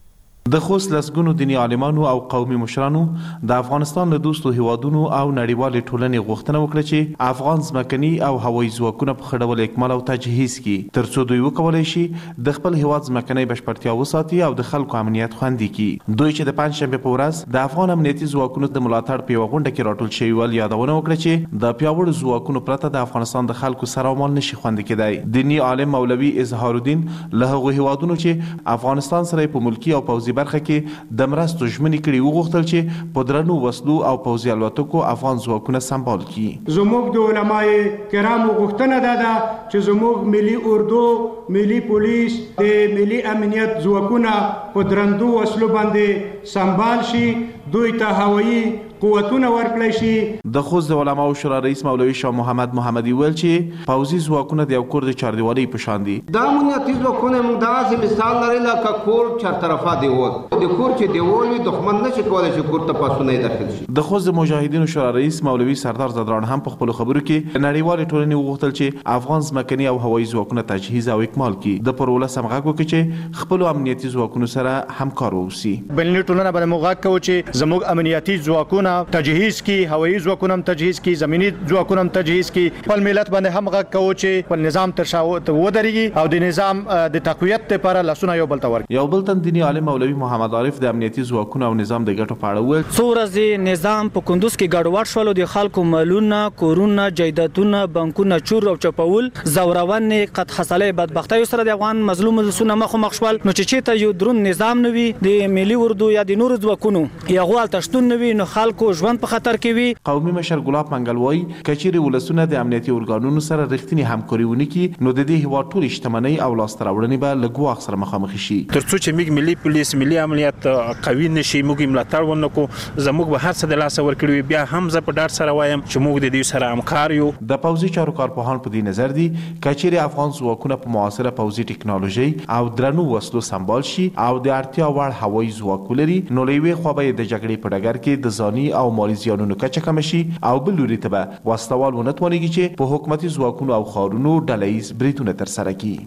د خوست لسګونو دینی عالمانو او قومي مشرانو د افغانستان له دوستو هیوادونو او نړیوالې ټولنې غوښتنه وکړه چې افغان ځمکني او هوایي ځواکونه په ښه ډول اکمال او تجهیز کړي ترڅو دوی وکولی شي د خپل هیواد ځمکنۍ بشپړتیا وساتي او د خلکو امنیت خوندي کړي. دوی چې د پنجشنبې په ورځ د افغان امنیتي ځواکونو د ملاتړ په یوه غونډه کې راټول شوي ول یادونه وکړه چې د پیاوړو ځواکونو پرته د افغانستان د خلکو سره عمل نشي خوندي کېدای. دینی عالم مولوي اظهار الدین له هغو هیوادونو چې افغانستان سره په ملکي او پوځي برخه کې د مرستو ژمنې کړي وغوښتل چې په درنو وسلو او پوځي الوتکو افغان ځواکونه سمبال کړي. زموږ د علماء کرامو غوښتنه ده چې زموږ ملي اردو ملي پولیس د ملي امنیت ځواکونه په درندو وسلو باندې سمبال شي دوی ته هوایي قوتونه ورکړی شي. د خوست د علماو شورا رئیس مولوي شاه محمد محمدي ویل چې پوځي ځواکونه د یو کور د چاردیوالۍ په شان دي. دا امنیتي ځواکونه موږ داسې مثال لري لکه کور چارطرفه دیوال د کور چې دیوال وي دښمن نشي کولی چې کور ته پاسونه یې داخل شي. د خوست د مجاهدینو شورا رئیس مولوي سردار زدران هم په خپلو خبرو کې نړیوالې ټولنې وغوښتل چې افغان ځمکني او هوایي ځواکونه تجهیز او اکمال کړي. د پر ولس هم غږ وکړي چې خپلو امنیتي ځواکونو سره همکار واوسي. بینالمللي ټولنه باندې موږ غږ کوو چې زموږ امنیتي ځواکونه تجهیز کی هوایي ځواکونه هم تجهیز کی زمینی ځواکونه هم تجهیز کی. خپل ملت باندې هم غږ کوو چې خپل نظام تر شا ودرېږي او د نظام د تقویت لپاره لاسونه یو بل ته ورکړي. یو بل تن دینی عالم مولوي محمد عارف د امنیتي ځواکونو او نظام د ګټو په اړه وویل څو ورځې نظام په کندوز کې ګډوډ شول د خلکو مالونه کورونه جایدادونه بانکونه چور او چپول زورونې قد حصلې بدبختۍ سره د افغان مظلوم ولسونه مخ شول. نو چې ته یو درون نظام نوي د ملي اردو یا د نورو ځواکونو یا غوال تشتون نوي نو خلکو ژوند په خطر کې وي. قومي مشر ګلاب منګل وایي کچېرې ولسونه د امنیتي ارګانونو سره رښتینې همکاري ونه کړي نو د دې هېواد ټولې شتمنۍ او لاسته راوړنې به له ګواښ سره مخامخ شي. تر څو چې موږ ملي پولیس ملي امنیت قوي نشي موږ ملاتړ ونه کړو زموږ به هر څه د لاسه ورکړي وي بیا هم زه په ډاډ سره وایم چې موږ د دې سره همکار یو. د پوځي چارو کارپوهان په دې نظر دي کچېرې افغان ځواکونه په معاصره پوځي ټکنالوژي او درنو وسلو سمبال شي او د اړتیا وړ هوایي ځواک ولري نو له یوې خوا به د جګړې په ډګر کې د ځاني او مالي زیانونو کچه کمه شي او بل لوري ته به وسلوال ونه توانېږي چې په حکومتي ځواکونو او ښارونو ډله ییز بریدونه ترسره کړي.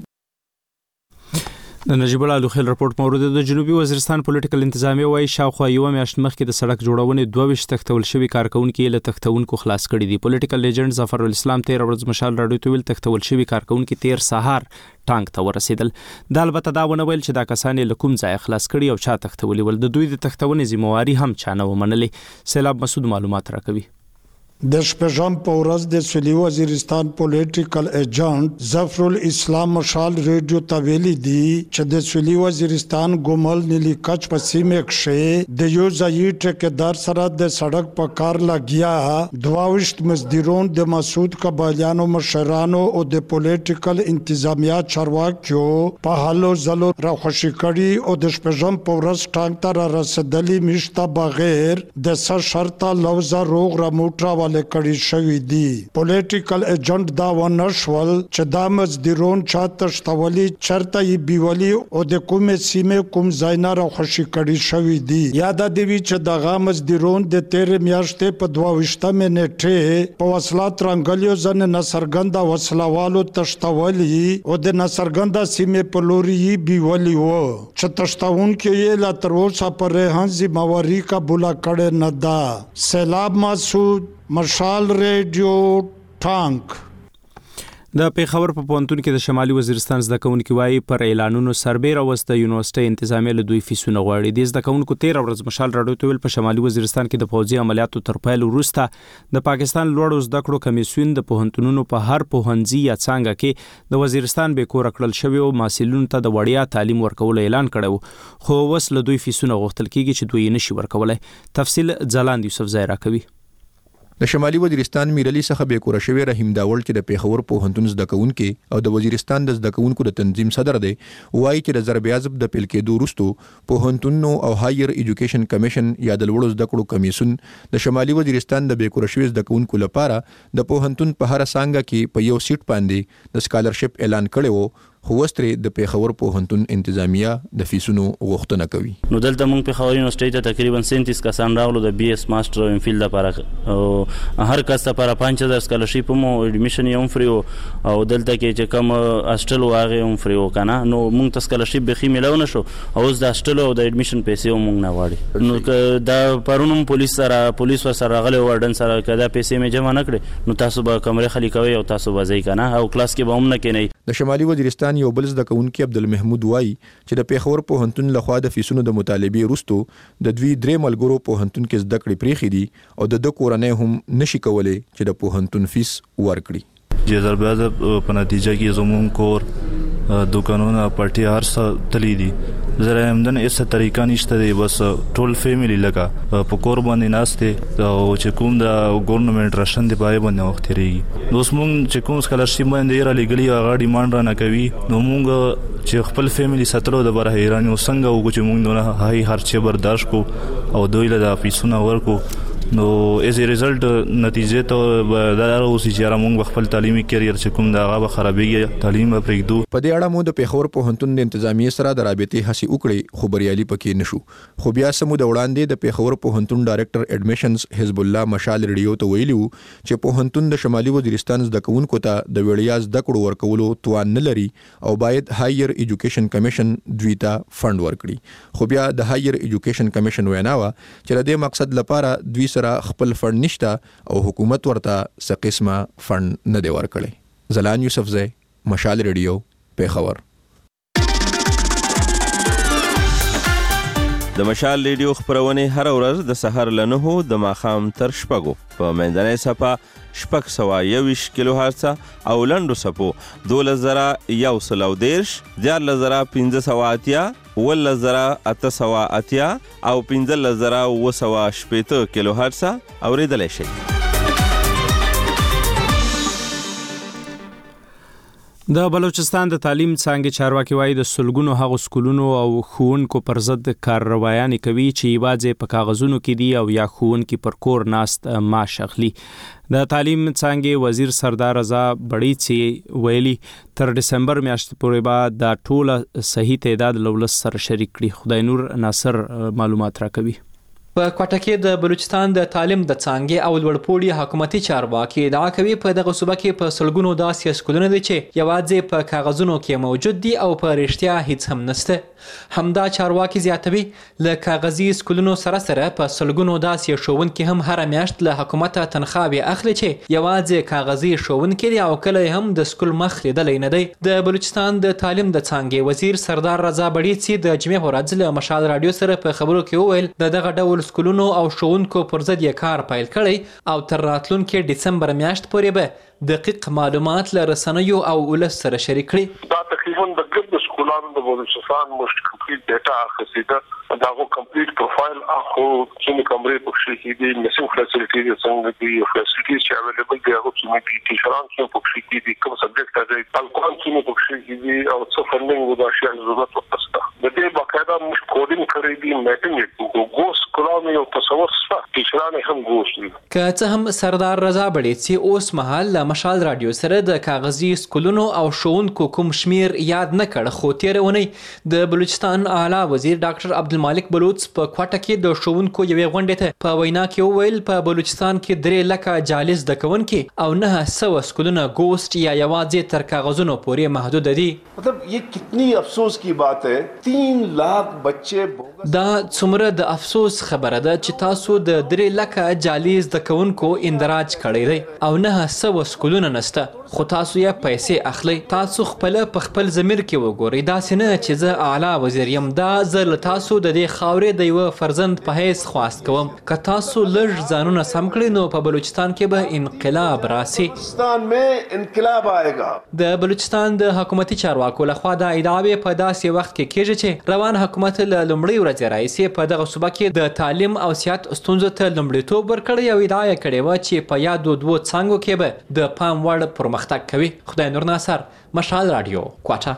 د نجیب الله لوخیل رپورټ مورد د جنوبي وزیرستان پولیټیکل انتظامیه وايي شاوخوا یو میاشت مخکې د سړک جوړونې 22 تختول شوي کارکونکي له تختونکو خلاص کړي دي. پولیټیکل لیجند ظفر الاسلام 13 ورځ مشال راډیو ته ویل تختول شوي کارکونکي تیر سهار ټانک ته ورسېدل. دا البته دا ونه ویل چې دا کسان له کوم ځای خلاص کړي او چا تختولي ول. د دوی د تختونې ذمہواری هم چا نه ومنلې. سیلاب مسعود معلومات راکوي. د شپږم په ورځ د سویلي وزیرستان پولیټیکل ایجنټ ظفر الاسلام مشال ریډیو ته ویلي دي چې د سویلي وزیرستان ګومل نیلی کچ په سیمه کې د یو ځایي ټیکدار سره د سړک په کار لګیا 22 مزدورون د مسعود قبایلیانو مشرانو او د پولیټیکل انتظامیه چارواکیو په حالو زلو راخوشي کړي او د شپږم په ورځ ټانک ته رسیدلی مشته بغیر د سر شرطه لوزه روغ رموټرا حواله کړي شوې دي. پولیټیکل ایجنټ دا ونشول چې دا مزدورون چاته شتولي چرته یې بیولي او د کومې سیمې کوم ځای نه راخوشي کړي شوې دي. یاد دی چې دغه مزدورون د 13 میاشتې په 22 نیټه په وسلات رنګلیو ځن نصرګنده وسلوالو تشتولي او د نصرګنده سیمې په لوري بیولي وو چې تشتون کې یې لا تر اوسه پر رهان ذمہواری قبول کړي نه ده. سیلاب مسعود، مشال ریډیو، ټانک. د پیښور په پوهنتون کې د شمالي وزیرستان زده کوونکي وایي پر اعلانونو سربېره اوس د یونیورسيټي انتظامیه له دوی فیسونه غواړي. د زده کوونکو 13 ورځ مشال راډیو ته ویل په شمالي وزیرستان کې د فوجي عملیاتو تر پیل وروسته د پاکستان لوړو زده کړو کمیسیون د پوهنتونونو په هر پوهنځي یا څانګه کې د وزیرستان به کور کړل شوی او محصلینو ته د وړیا تعلیم ورکول اعلان کړو، خو اوس له دوی فیسونه غوښتل کیږي چې دوی نشي ورکولای. تفصیل ځلاند یوسف زای راکوي. د شمالي وزیرستان میرلی څخه به کور شوی رحیم داول چې د پیښور پوهنتون زده کوونکي او د وزیرستان د زده کوونکو د تنظیم صدر دی وایي چې د ضرب اعظم د پیل کېدو وروسته پوهنتون او هایر ایجوکیشن کمیشن یا د لوړو زده کړو کمیسیون د شمالي وزیرستان د به کور شوی زده کوونکو لپاره د پوهنتون په هر څانګه کې په یو سیټ باندې د سکالرشپ اعلان کړی وو، خو وستري د پیښور پوهنتون انتظامیه د فیسونو غوښتنه کوي. نو دلته موږ پیښور یونیورسيټي ته تقریبا 37 کسان راغلو د بي اس ماستر او ام فیل لپاره او هر کس لپاره 5000 سکالرشپ مو اډمیشن یې هم فری او دلته کې چې کوم هاستل واغې هم فری وکنه. نو موږ ته سکالرشپ به خې ملو نشو او اوس د هاستل او د اډمیشن پیسې هم موږ نه واړي. نو دا پرونم پولیس ور سره غلې وردن سره کدا پیسې مې جمع نکړي نو تاسو به کمرې خالی کوي او تاسو به ځای کنه او کلاس کې به هم نه کېنئ. د شمالي وزیرستان یو بل زده کوونکی عبدالمحمود وایي چې د پیښور پوهنتون لخوا د فیسونو د مطالبې وروسته د دوی درې ملګرو پوهنتون کې زده کړې پریښې دي او د کورنۍ هم نشي کولی چې د پوهنتون فیس ورکړي. چې ضرب اعظم په نتیجه کې زموږ کور دوکانونه پټي هر څه تللی دي. زره همدن ایسه طریقه نشته دی، بس ټول فیملی لکه په کور باندې ناشته او چې کوم د ګورنمنت راشن دی پای باندې وخت لري. نو موږ چې کوم سکالرشپ باندې را لګلی هغه ډیماند را نه کوي. نو موږ چې خپل فیملی ساتلو د بره ایرانی وسنګ او چې موږ نه هاي هر څه برداشت کو او دوی له د فیسونه ورکو. نو از ا ریزلټ نتیجه ته دا اوسې چې موږ خپل تعلیمي کیریر چې کوم دا غو خرابېږي تعلیم پرېږدو. په دې اړه مو د پیښور پوهنتون د انتظامیه سره د رابطې هڅې وکړې خو بریالي پکې نشو. خو بیا سمو د وړاندې د پیښور پوهنتون ډایرکټر اډمیشنز حزب الله مشال ریډیو ته ویلو چې پوهنتون د شمالي وزیرستان زده کوونکو ته د وړیا زده کړو ورکولو توان نه لري او باید هایر ایجوکیشن کمیشن دوی ته فند ورکړي. خو بیا د هایر ایجوکیشن کمیشن وینا و چې د دې مقصد لپاره دوی سره خپل فند نشته او حکومت ورته څه قسمه فند نه دی ورکړی. زلان یوسف زئی، مشال ریډیو، پیښور. د مشال ریډیو خبرونه هر ورځ د سحر له 9 د ماښام تر 6 په منځنۍ صفه 621 کیلو هرتز او لنډو صفو 2113 14580 11880 او 15980 کیلو هرتز اوریدل شي. د بلوچستان د تعلیم څانګې چارواکي وایي د سلګونو هغو سکولونو او ښوونکو پر ضد کاروایانې کوي چې یوازې په کاغذونو کې دي او یا ښوونکي پر کور ناست معاش اخلي. د تعلیم څانګې وزیر سردار رضا بړیڅي ویلي تر دسمبر میاشتې پورې به دا ټوله صحیح تعداد له ولس سره شریک کړي. خدای نور ناصر معلومات راکوي. په کوټه کې د بلوچستان د تعلیم د څانګې او لوړپوړي حکومتي چارواکي ادعا کوي په دغه صوبه کې په سلګونو داسې سکولونه دي چې یوازې په کاغذونو کې موجود دي او په رښتیا هیڅ هم نشته. همدا چارواکي زیاتوي له کاغذي سکولونو سره سره په سلګونو داسې ښوونکي هم هر میاشت له حکومته تنخواوې اخلي چې یوازې کاغذي ښوونکي دي او کله هم د سکول مخ لیدلی نه دی. د بلوچستان د تعلیم د څانګې وزیر سردار رضا بړیڅي د جمعې په ورځ له مشال راډیو سره په خبرو کې وویل د دغه ډول سکولونو او ښوونکو پر ضد یې کار پیل کړی او تر راتلونکي ډسمبر میاشت پورې به دقیق معلومات له رسنیو او ولس سره شریک کړي. دا تقریبا د ګرد سکولانو د بلوچستان مشت کمپلیټ ډیټا اخیسته داغو کمپلیټ پروفایل اخو چې کمرې په شي کې دي مسیم فیسیلیټیز څنګه دي فیسیلیټیز چې اویلیبل دي هغه چې کې ټیچران چې په شي کې دي کوم سبجیکټ دی الکوان چې په شي کې دي او څه فندینګ د اشیاء ضرورت ورته د دې باقاعده مش کوډینګ کړی دي میټینګ ګو سکول ټولانو یو تصور شته کشران هم ګوښتي که څه هم سردار رضا بړیڅي اوس مهال له مشال رادیو سره د کاغذي سکولونو او ښوونکو کوم شمیر یاد نه کړ، خو تېره اونۍ د بلوچستان اعلی وزیر ډاکټر عبدالمالک بلوچ په کوټه کې د ښوونکو یوې غونډې ته په وینا کې وویل په بلوچستان کې 3 لکه جعلي زده کوونکي او 900 سکولونه ګوسټ یا یوازې تر کاغذونو پورې محدود دي. مطلب یہ کتنی افسوس کی بات ہے 3 लाख بچے دا څومره د افسوس خبره ده چې تاسو د 3 لکه جعلي زده کوونکو اندراج کړی دی او 900 سکولونه نشته، خو تاسو یې پیسې اخلئ. تاسو خپل په خپل ضمیر کې وګورئ، داسې نه چې زه اعلی وزیر یم. دا زه له تاسو د دې خاورې د یوه فرزند په حیث خواست کوم، که تاسو لږ ځانونه سم کړئ نو په بلوچستان کې به انقلاب راسي. بلوچستان میں انقلاب آئے گا. د بلوچستان د حکومتي چارواکو لخوا دا ادعاوې په داسې وخت کې کېږي چې روان حکومت له لومړۍ ورځې راهیسې په دغه صوبه کې د تعلیم او صحت ستونزو ته لومړیتوب ورکړی او ادعا یې کړې وه چې په یادو 2 څانګو کې به د پام وړ پرمختګ کوي. خدای نور ناصر، مشال رادیو، کوټه.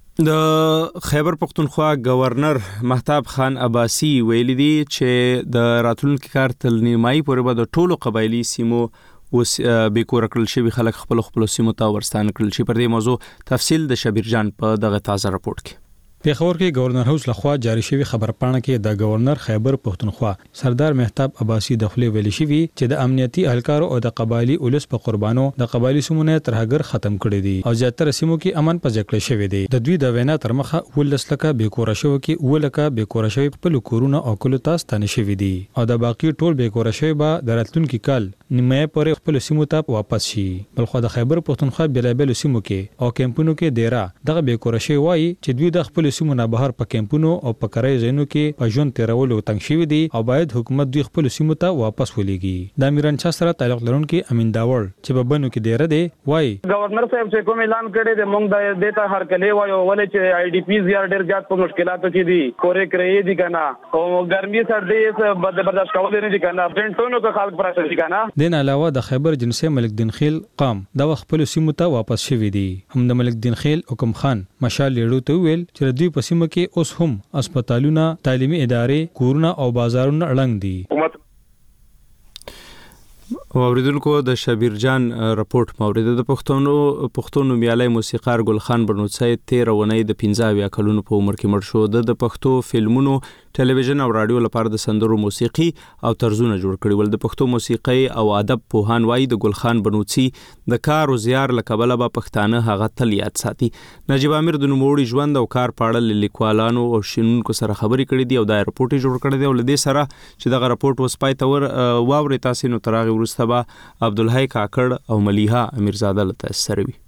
د خیبر پختونخوا گورنر مهتاب خان عباسی ویلي دي چې د راتلونکي کار تل نیمایي پورې به د ټولو قبایلی سیمو اوس بیکور کړل شوي خلک خپل سیمو ته ورستانه کړل شي. پر دې موضوع تفصیل د شبیر جان په دغه تازه راپورټ کې. پیښور کې گورنر هاوس لخوا جاری شوی خبرپاڼه کې د گورنر خیبر پختونخوا سردار مهتاب عباسی د خپل ویلي شوی چې د امنیتي اهلکارو او د قبایلی اولس په قربانو د قبایلی سیمونه ترهګر ختم کړي دي او زیاتره سیمو کې امن پځ کړی شوی دی. د دوی د وینا تر مخه ولس لکه بیکور شوی کې ولکه بیکور شوی په لکورونه او کلو تاس تنه شوی دي او د باقی ټول بیکور شوی به د راتلونکي کال نیمه پورې خپل سیمو ته واپس شي. بلخو د خیبر پختونخوا بلابل سیمو کې او کمپونو کې ډیرا دغه بیکور شوی وایي چې دوی د خپل سیمو نه بهر په کمپونو او په کرای ځایونو کې په ژوند تیرولو تنګ شوي دي او باید حکومت دوی خپل سیمو ته واپس ولېږي. د میرانشاه سره تعلق لرونکي امین داور چې په بنو کې ډیره دی وایي گورنر صاحب چې کوم اعلان کړی دی موږ د دیتا هر کله وایو ولې چې آی ډی پی زیات ډیر زیات په مشکلاتو کې دي کورې کرې دي کنه او ګرمي سردی برداشت کول نه دي کنه پرنټونو کې خلک پراته دي کنه. دین علاوه د خیبر جنسي ملک دین خیل قام د خپل سیمو ته واپس شوي دي. هم د ملک دین خیل حکم خان مشال لیړو ته ویل چې دوی په سیمه کې اوس هم اسپیټالونه، تعلیمي ادارې، کورونه او بازارونه اړنګ دي. اوریدونکو د شبیر جان راپورټ مورید د پښتو نومیالی موسیقار ګلخان بنوڅی 13 ونې د 15 کلونو په عمر کې مړ شو. د پښتو فلمونو، ټلویزیون او رادیو لپاره د سندرو موسیقي او طرزونه جوړ کړي ول. د پښتو موسیقي او ادب پوهان وایي د ګلخان بنوڅی د کار او زیار لکبله به پښتانه هغه تل یاد ساتي. نجیب امیر د نوموړي ژوند او کار په اړه لیکوالانو او شینونکو سره خبرې کړې دي او دا راپورټ جوړ کړی دی. او لدې سره چې دغه راپورټ وسپای ته واوري تاسو نو ترغه ورسته عبدالحی کاکړ او ملیحه امیرزاده له سره وي.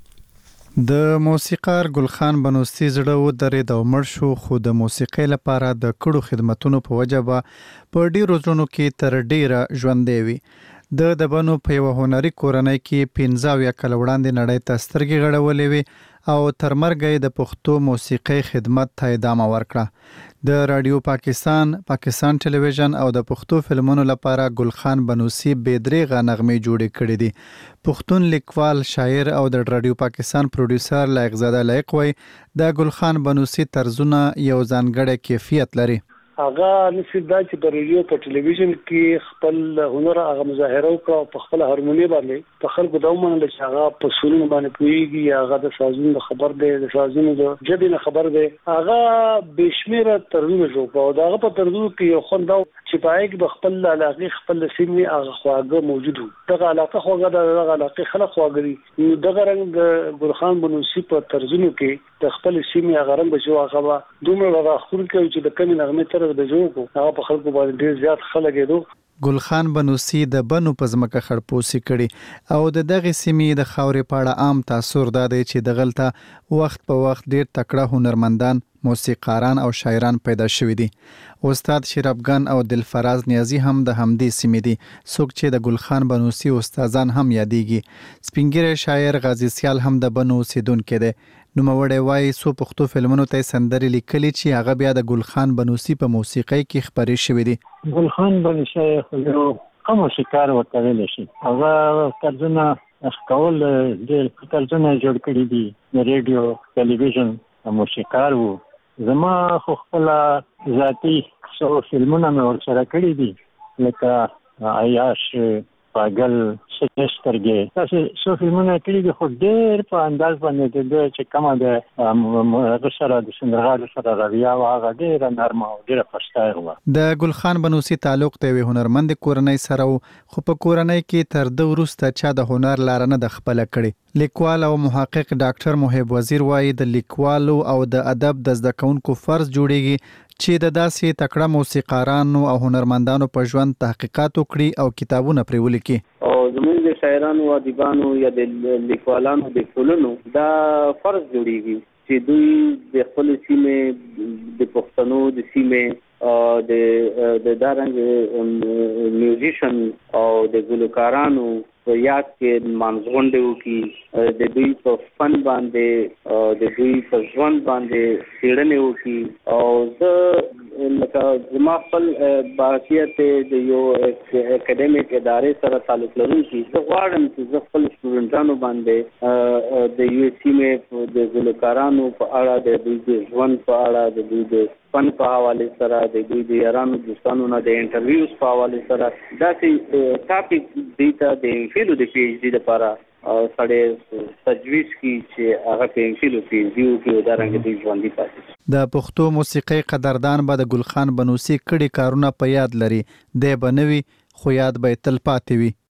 د موسیقار ګلخان بنوڅی زړه ودرېد او مړ شو، خو د موسیقۍ لپاره د کړو خدمتونو په وجه به په ډیرو ژوندونو کې تر ډیره ژوندی وي. د بنو په یوه هنري کورنۍ کې 15 کال وړاندې نړۍ ته سترګې غړولې وي او تر مرګه د پښتو موسیقۍ خدمت ته ادامه ورکړه. د رادیو پاکستان ټلویزیون او د پښتو فلمونو لپاره ګلخان بنوڅی بېدریغه نغمې جوړې کړې دي. پښتون لیکوال، شاعر او د رادیو پاکستان پروډوسر لایق زاده لایق وایي د ګلخان بنوڅی طرزونه یو ځانګړی کیفیت لري. هغه نصیب دا چې په ریډیو په ټلویزیون کې خپل هنر هغه مظاهره وکړه په خپل هارمونی باندې په خلکو دا ومنل چې هغه په سرونو باندې پوهیږي، هغه د سازونو خبر دی، د سازونو د ژبې نه خبر دی. هغه بشمیره طرزونه جوړ کړه او دغه په طرزونو کې یو خوند دا چې پای کې خپل علاقې خپل سیمې هغه خواږه موجود وو. دغه علاقه خواږه دغه علاقې خلک خواږه دي. نو دغه رنګ د ګلخان بنوڅی په طرزونو کې د خپل سیمې هغه رنګ بچو هغه دومره راخور کوي چې د کمی نغمې تر د جوړ کو هغه په خلکو باندې ډیر زیات خلک دي. ګلخان بنوڅی د بنو په ځمکه خړپوسي کړي او د دغه سیمې د خاورې په اړه عام تاثر دا دی چې دغلته وخت په وخت ډیر تکړه هنرمندان، موسیقاران او شاعران پیدا شوي دي. استاد شیرافغان او دلفراز نیازی هم د همدې سیمې دي. څوک چې د ګلخان بنوڅی استادان هم یادېږي. سپینګیری شاعر غازی سیال هم د بنو اوسیدونکی دی. نوموړی وایي څو پښتو فلمونو ته سندرې لیکلي چې هغه بیا د ګلخان بنوڅی په موسیقۍ کې خپرې شوي دي. ګلخان بنوڅی خو یو ښه موسیقار ورته ویلی شي. هغه طرزونه کول ډېر طرزونه جوړ کړي دي. د ریډیو، ټلویزیون موسیقار و زما خو خپل ذاتي څو فلمونه مې ورسره کړي دي لکه عیاش پاگل سترګې تاسو څو فلمونه کړي دي خو ډېر په انداز باندې د چې کومه د سره د سندرغاړو سره رویه او هغه ډېره نرمه او ډېره پښتای و. د ګلخان بنوسی تعلق ته وی هنرمند کورنۍ سره خو په کورنۍ کې تر د وروسته چا د هنر لار نه د خپل کړي. لیکوال او محقق ډاکټر محب وزیر وایي د لیکوالو او د ادب د زده کوونکو فرض جوړیږي چې د داسې تکړه موسیقارانو او هنرمندانو په ژوند تحقیقات وکړي او کتابونه پرې ولیکي. او زموږ د شاعرانو او ادیبانو یا د لیکوالانو د ټولنو دا فرض جوړیږي چې دوی د خپل سیمې د پښتنو د سیمې د دارنګ میوزیشن او د ګلوکارانو په یاد کې منځغونډه وکړي، د دوی په فن باندې د دوی په ژوند باندې څېړنې وکړي. او زه لکه زما خپل باحثیت د یو اکیډمیک ادارې سره تعلق لرونکي زه غواړم چې زه خپل سټوډنټانو باندې د یو سیمې د ګلوکارانو په اړه د دوی د ژوند په اړه د دوی د فن په حواله سره د دوی د یارانو دوستانو نه د انټرویوز په حواله سره داسې ټاپک دیتا د فیلو د پی ایچ ډي لپاره سړی تجویز کی چې هغه په فیلو پی ایچ ډي کې ودارنګ د ژوندۍ پاتې. د پښتو موسیقي قدردان به د ګلخان بنوسی کړي کارونه په یاد لري، د بنوي خو یاد به تل پاتې وي.